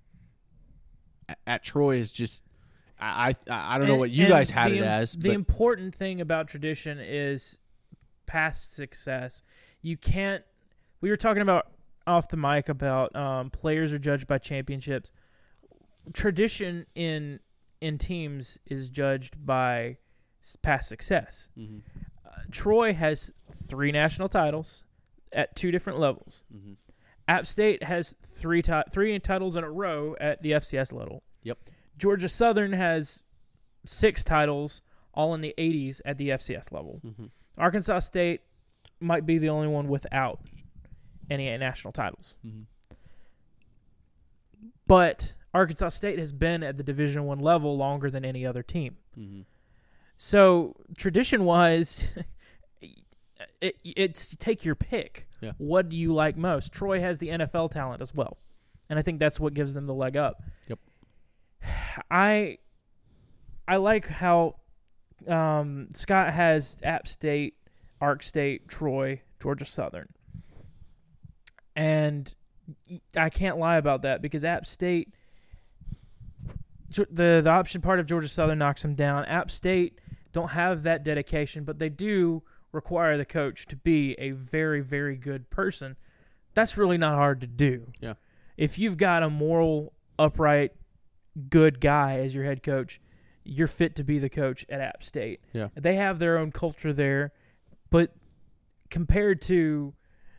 Speaker 2: Troy is just I don't know what you guys had it as.
Speaker 1: The important thing about tradition is past success. You can't. We were talking about off the mic about players are judged by championships. Tradition in teams is judged by past success.
Speaker 2: Mm-hmm.
Speaker 1: Troy has 3 national titles at 2 different levels.
Speaker 2: Mm-hmm.
Speaker 1: App State has 3 titles in a row at the FCS level.
Speaker 2: Yep.
Speaker 1: Georgia Southern has 6 titles, all in the 80s at the FCS level.
Speaker 2: Mm-hmm.
Speaker 1: Arkansas State might be the only one without any national titles.
Speaker 2: Mm-hmm.
Speaker 1: But Arkansas State has been at the Division I level longer than any other team.
Speaker 2: Mm-hmm.
Speaker 1: So tradition-wise, it's take your pick.
Speaker 2: Yeah.
Speaker 1: What do you like most? Troy has the NFL talent as well, and I think that's what gives them the leg up.
Speaker 2: Yep.
Speaker 1: I like how Scott has App State, Ark State, Troy, Georgia Southern, and I can't lie about that because App State, the option part of Georgia Southern knocks them down. App State don't have that dedication, but they do require the coach to be a very, very good person. That's really not hard to do.
Speaker 2: Yeah.
Speaker 1: If you've got a moral, upright, good guy as your head coach, you're fit to be the coach at App State.
Speaker 2: Yeah.
Speaker 1: They have their own culture there, but compared to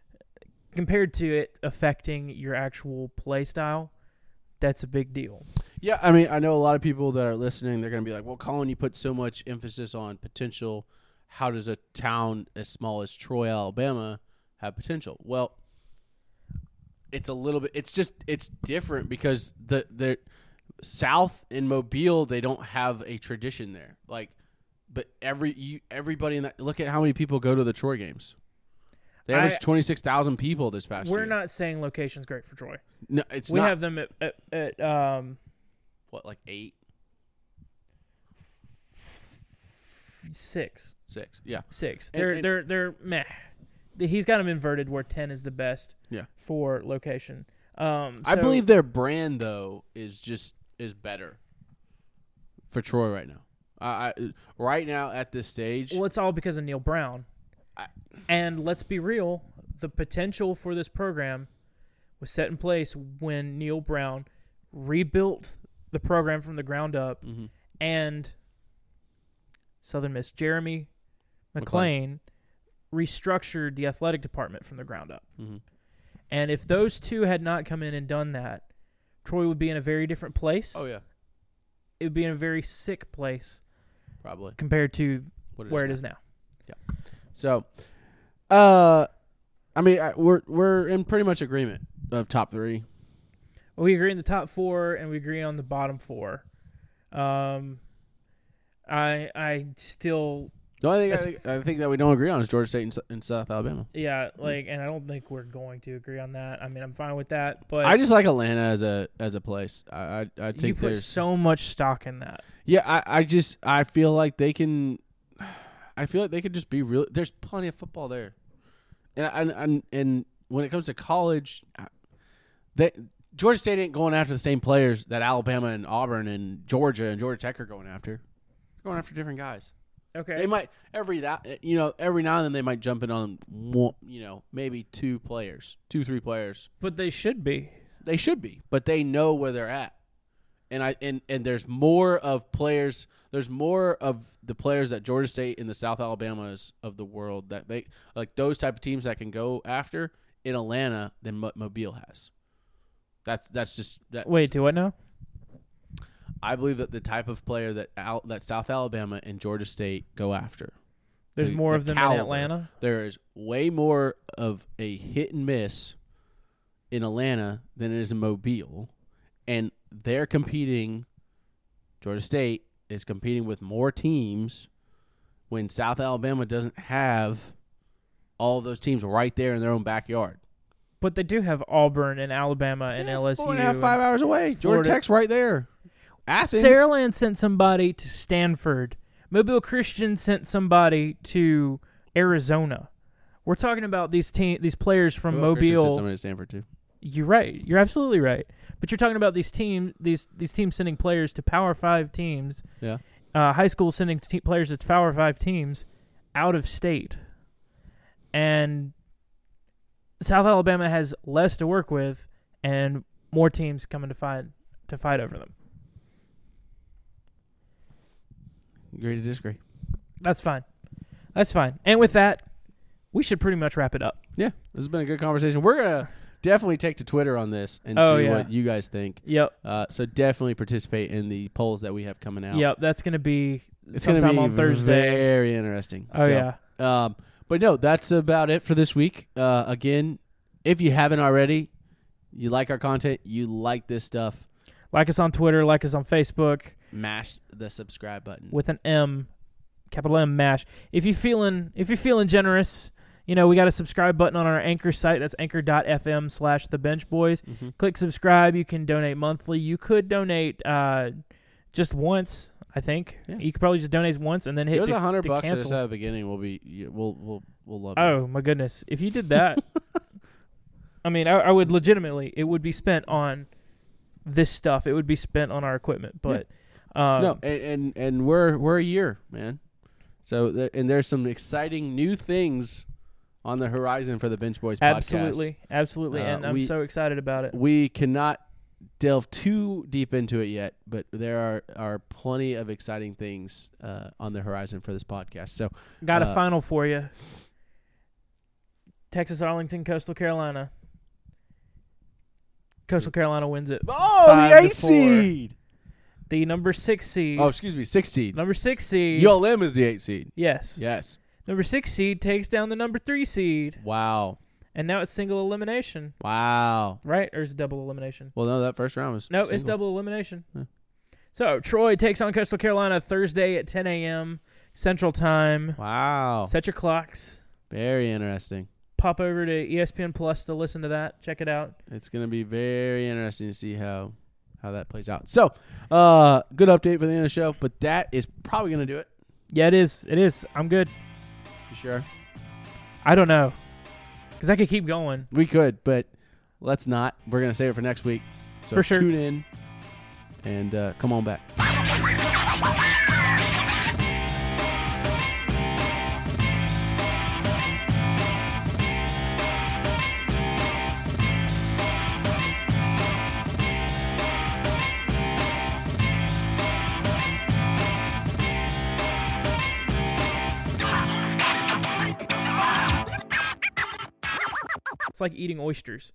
Speaker 1: it affecting your actual play style, that's a big deal.
Speaker 2: Yeah, I mean, I know a lot of people that are listening, they're going to be like, well, Colin, you put so much emphasis on potential. How does a town as small as Troy, Alabama have potential? Well, it's a little bit – it's different because the South in Mobile, they don't have a tradition there. Like But everybody in that, look at how many people go to the Troy games. They averaged 26,000 people this past year.
Speaker 1: We're not saying location's great for Troy.
Speaker 2: No, it's
Speaker 1: we
Speaker 2: not.
Speaker 1: We have them at
Speaker 2: what, like 8?
Speaker 1: 6.
Speaker 2: 6, yeah.
Speaker 1: 6. They're meh. He's got them inverted where 10 is the best.
Speaker 2: Yeah.
Speaker 1: For location.
Speaker 2: I believe their brand though is better for Troy right now. Right now at this stage.
Speaker 1: Well, it's all because of Neil Brown. And let's be real, the potential for this program was set in place when Neil Brown rebuilt the program from the ground up, and Southern Miss Jeremy McClain restructured the athletic department from the ground up. And if those two had not come in and done that, Troy would be in a very different place.
Speaker 2: Oh, yeah.
Speaker 1: It would be in a very sick place.
Speaker 2: Probably.
Speaker 1: Compared to where it is now.
Speaker 2: Yeah. So, I mean, we're in pretty much agreement of top 3.
Speaker 1: Well, we agree on the top 4, and we agree on the bottom 4. I still.
Speaker 2: The only thing I think that we don't agree on is Georgia State and South Alabama.
Speaker 1: Yeah, and I don't think we're going to agree on that. I mean, I'm fine with that, but
Speaker 2: I just like Atlanta as a place. I think
Speaker 1: you put so much stock in that.
Speaker 2: Yeah, I feel like they can. I feel like they could just be real. There's plenty of football there, and when it comes to college, Georgia State ain't going after the same players that Alabama and Auburn and Georgia Tech are going after. They're going after different guys.
Speaker 1: Okay.
Speaker 2: They might every now and then they might jump in on maybe 2 players, 2-3 players.
Speaker 1: But they should be.
Speaker 2: They should be, but they know where they're at. And there's more of players. There's more of the players that Georgia State and the South Alabamas of the world that they like those type of teams that can go after in Atlanta than what Mobile has. That's just that.
Speaker 1: Wait, do what now?
Speaker 2: I believe that the type of player that South Alabama and Georgia State go after.
Speaker 1: There's more of them
Speaker 2: caliber.
Speaker 1: in Atlanta?
Speaker 2: There is way more of a hit and miss in Atlanta than it is in Mobile. And they're competing, Georgia State is competing with more teams when South Alabama doesn't have all of those teams right there in their own backyard.
Speaker 1: But they do have Auburn and Alabama and LSU.
Speaker 2: 4.5, 5 hours away. Georgia Tech's right there. Athens.
Speaker 1: Saraland sent somebody to Stanford. Mobile Christian sent somebody to Arizona. We're talking about these players from Mobile.
Speaker 2: Christian sent somebody to Stanford too.
Speaker 1: You're right. You're absolutely right. But you're talking about these teams sending players to Power 5 teams.
Speaker 2: Yeah.
Speaker 1: High school sending players to Power 5 teams out of state. And South Alabama has less to work with and more teams coming to fight over them.
Speaker 2: Agree to disagree.
Speaker 1: That's fine. And with that, we should pretty much wrap it up.
Speaker 2: Yeah, this has been a good conversation. We're going to definitely take to Twitter on this and see what you guys think.
Speaker 1: Yep.
Speaker 2: So definitely participate in the polls that we have coming out.
Speaker 1: Yep, that's going to be sometime on Thursday.
Speaker 2: Very interesting.
Speaker 1: Oh, yeah.
Speaker 2: But no, that's about it for this week. Again, if you haven't already, you like our content, you like this stuff,
Speaker 1: like us on Twitter, like us on Facebook.
Speaker 2: Mash the subscribe button
Speaker 1: with an M, capital M, mash. If you're feeling generous, we got a subscribe button on our Anchor site. That's anchor.fm/thebenchboys.
Speaker 2: Mm-hmm.
Speaker 1: Click subscribe. You can donate monthly. You could donate just once. I think you could probably just donate once and then hit.
Speaker 2: It was $100
Speaker 1: to
Speaker 2: at
Speaker 1: cancel.
Speaker 2: the beginning. We'll love it.
Speaker 1: Oh my goodness! If you did that, I mean, I would legitimately. It would be spent on this stuff. It would be spent on our equipment, but.
Speaker 2: No, and we're a year, man. So there's some exciting new things on the horizon for the Bench Boys podcast.
Speaker 1: Absolutely, and I'm so excited about it.
Speaker 2: We cannot delve too deep into it yet, but there are plenty of exciting things on the horizon for this podcast. So
Speaker 1: got a final for you. Texas Arlington, Coastal Carolina. Coastal Carolina wins it.
Speaker 2: Oh, the 8 seed.
Speaker 1: The number 6 seed.
Speaker 2: Oh, excuse me, 6 seed.
Speaker 1: Number 6 seed.
Speaker 2: ULM is the 8 seed.
Speaker 1: Yes.
Speaker 2: Yes.
Speaker 1: Number 6 seed takes down the number 3 seed.
Speaker 2: Wow.
Speaker 1: And now it's single elimination.
Speaker 2: Wow.
Speaker 1: Right? Or is it double elimination?
Speaker 2: Well, no, that first round was
Speaker 1: it's double elimination. Yeah. So, Troy takes on Coastal Carolina Thursday at 10 a.m. Central Time.
Speaker 2: Wow.
Speaker 1: Set your clocks.
Speaker 2: Very interesting.
Speaker 1: Pop over to ESPN Plus to listen to that. Check it out.
Speaker 2: It's going to be very interesting to see how that plays out. So, good update for the end of the show, but that is probably going to do it.
Speaker 1: Yeah, it is. It is. I'm good.
Speaker 2: You sure?
Speaker 1: I don't know. Because I could keep going.
Speaker 2: We could, but let's not. We're going to save it for next week. So
Speaker 1: For sure.
Speaker 2: Tune in and come on back.
Speaker 1: It's like eating oysters.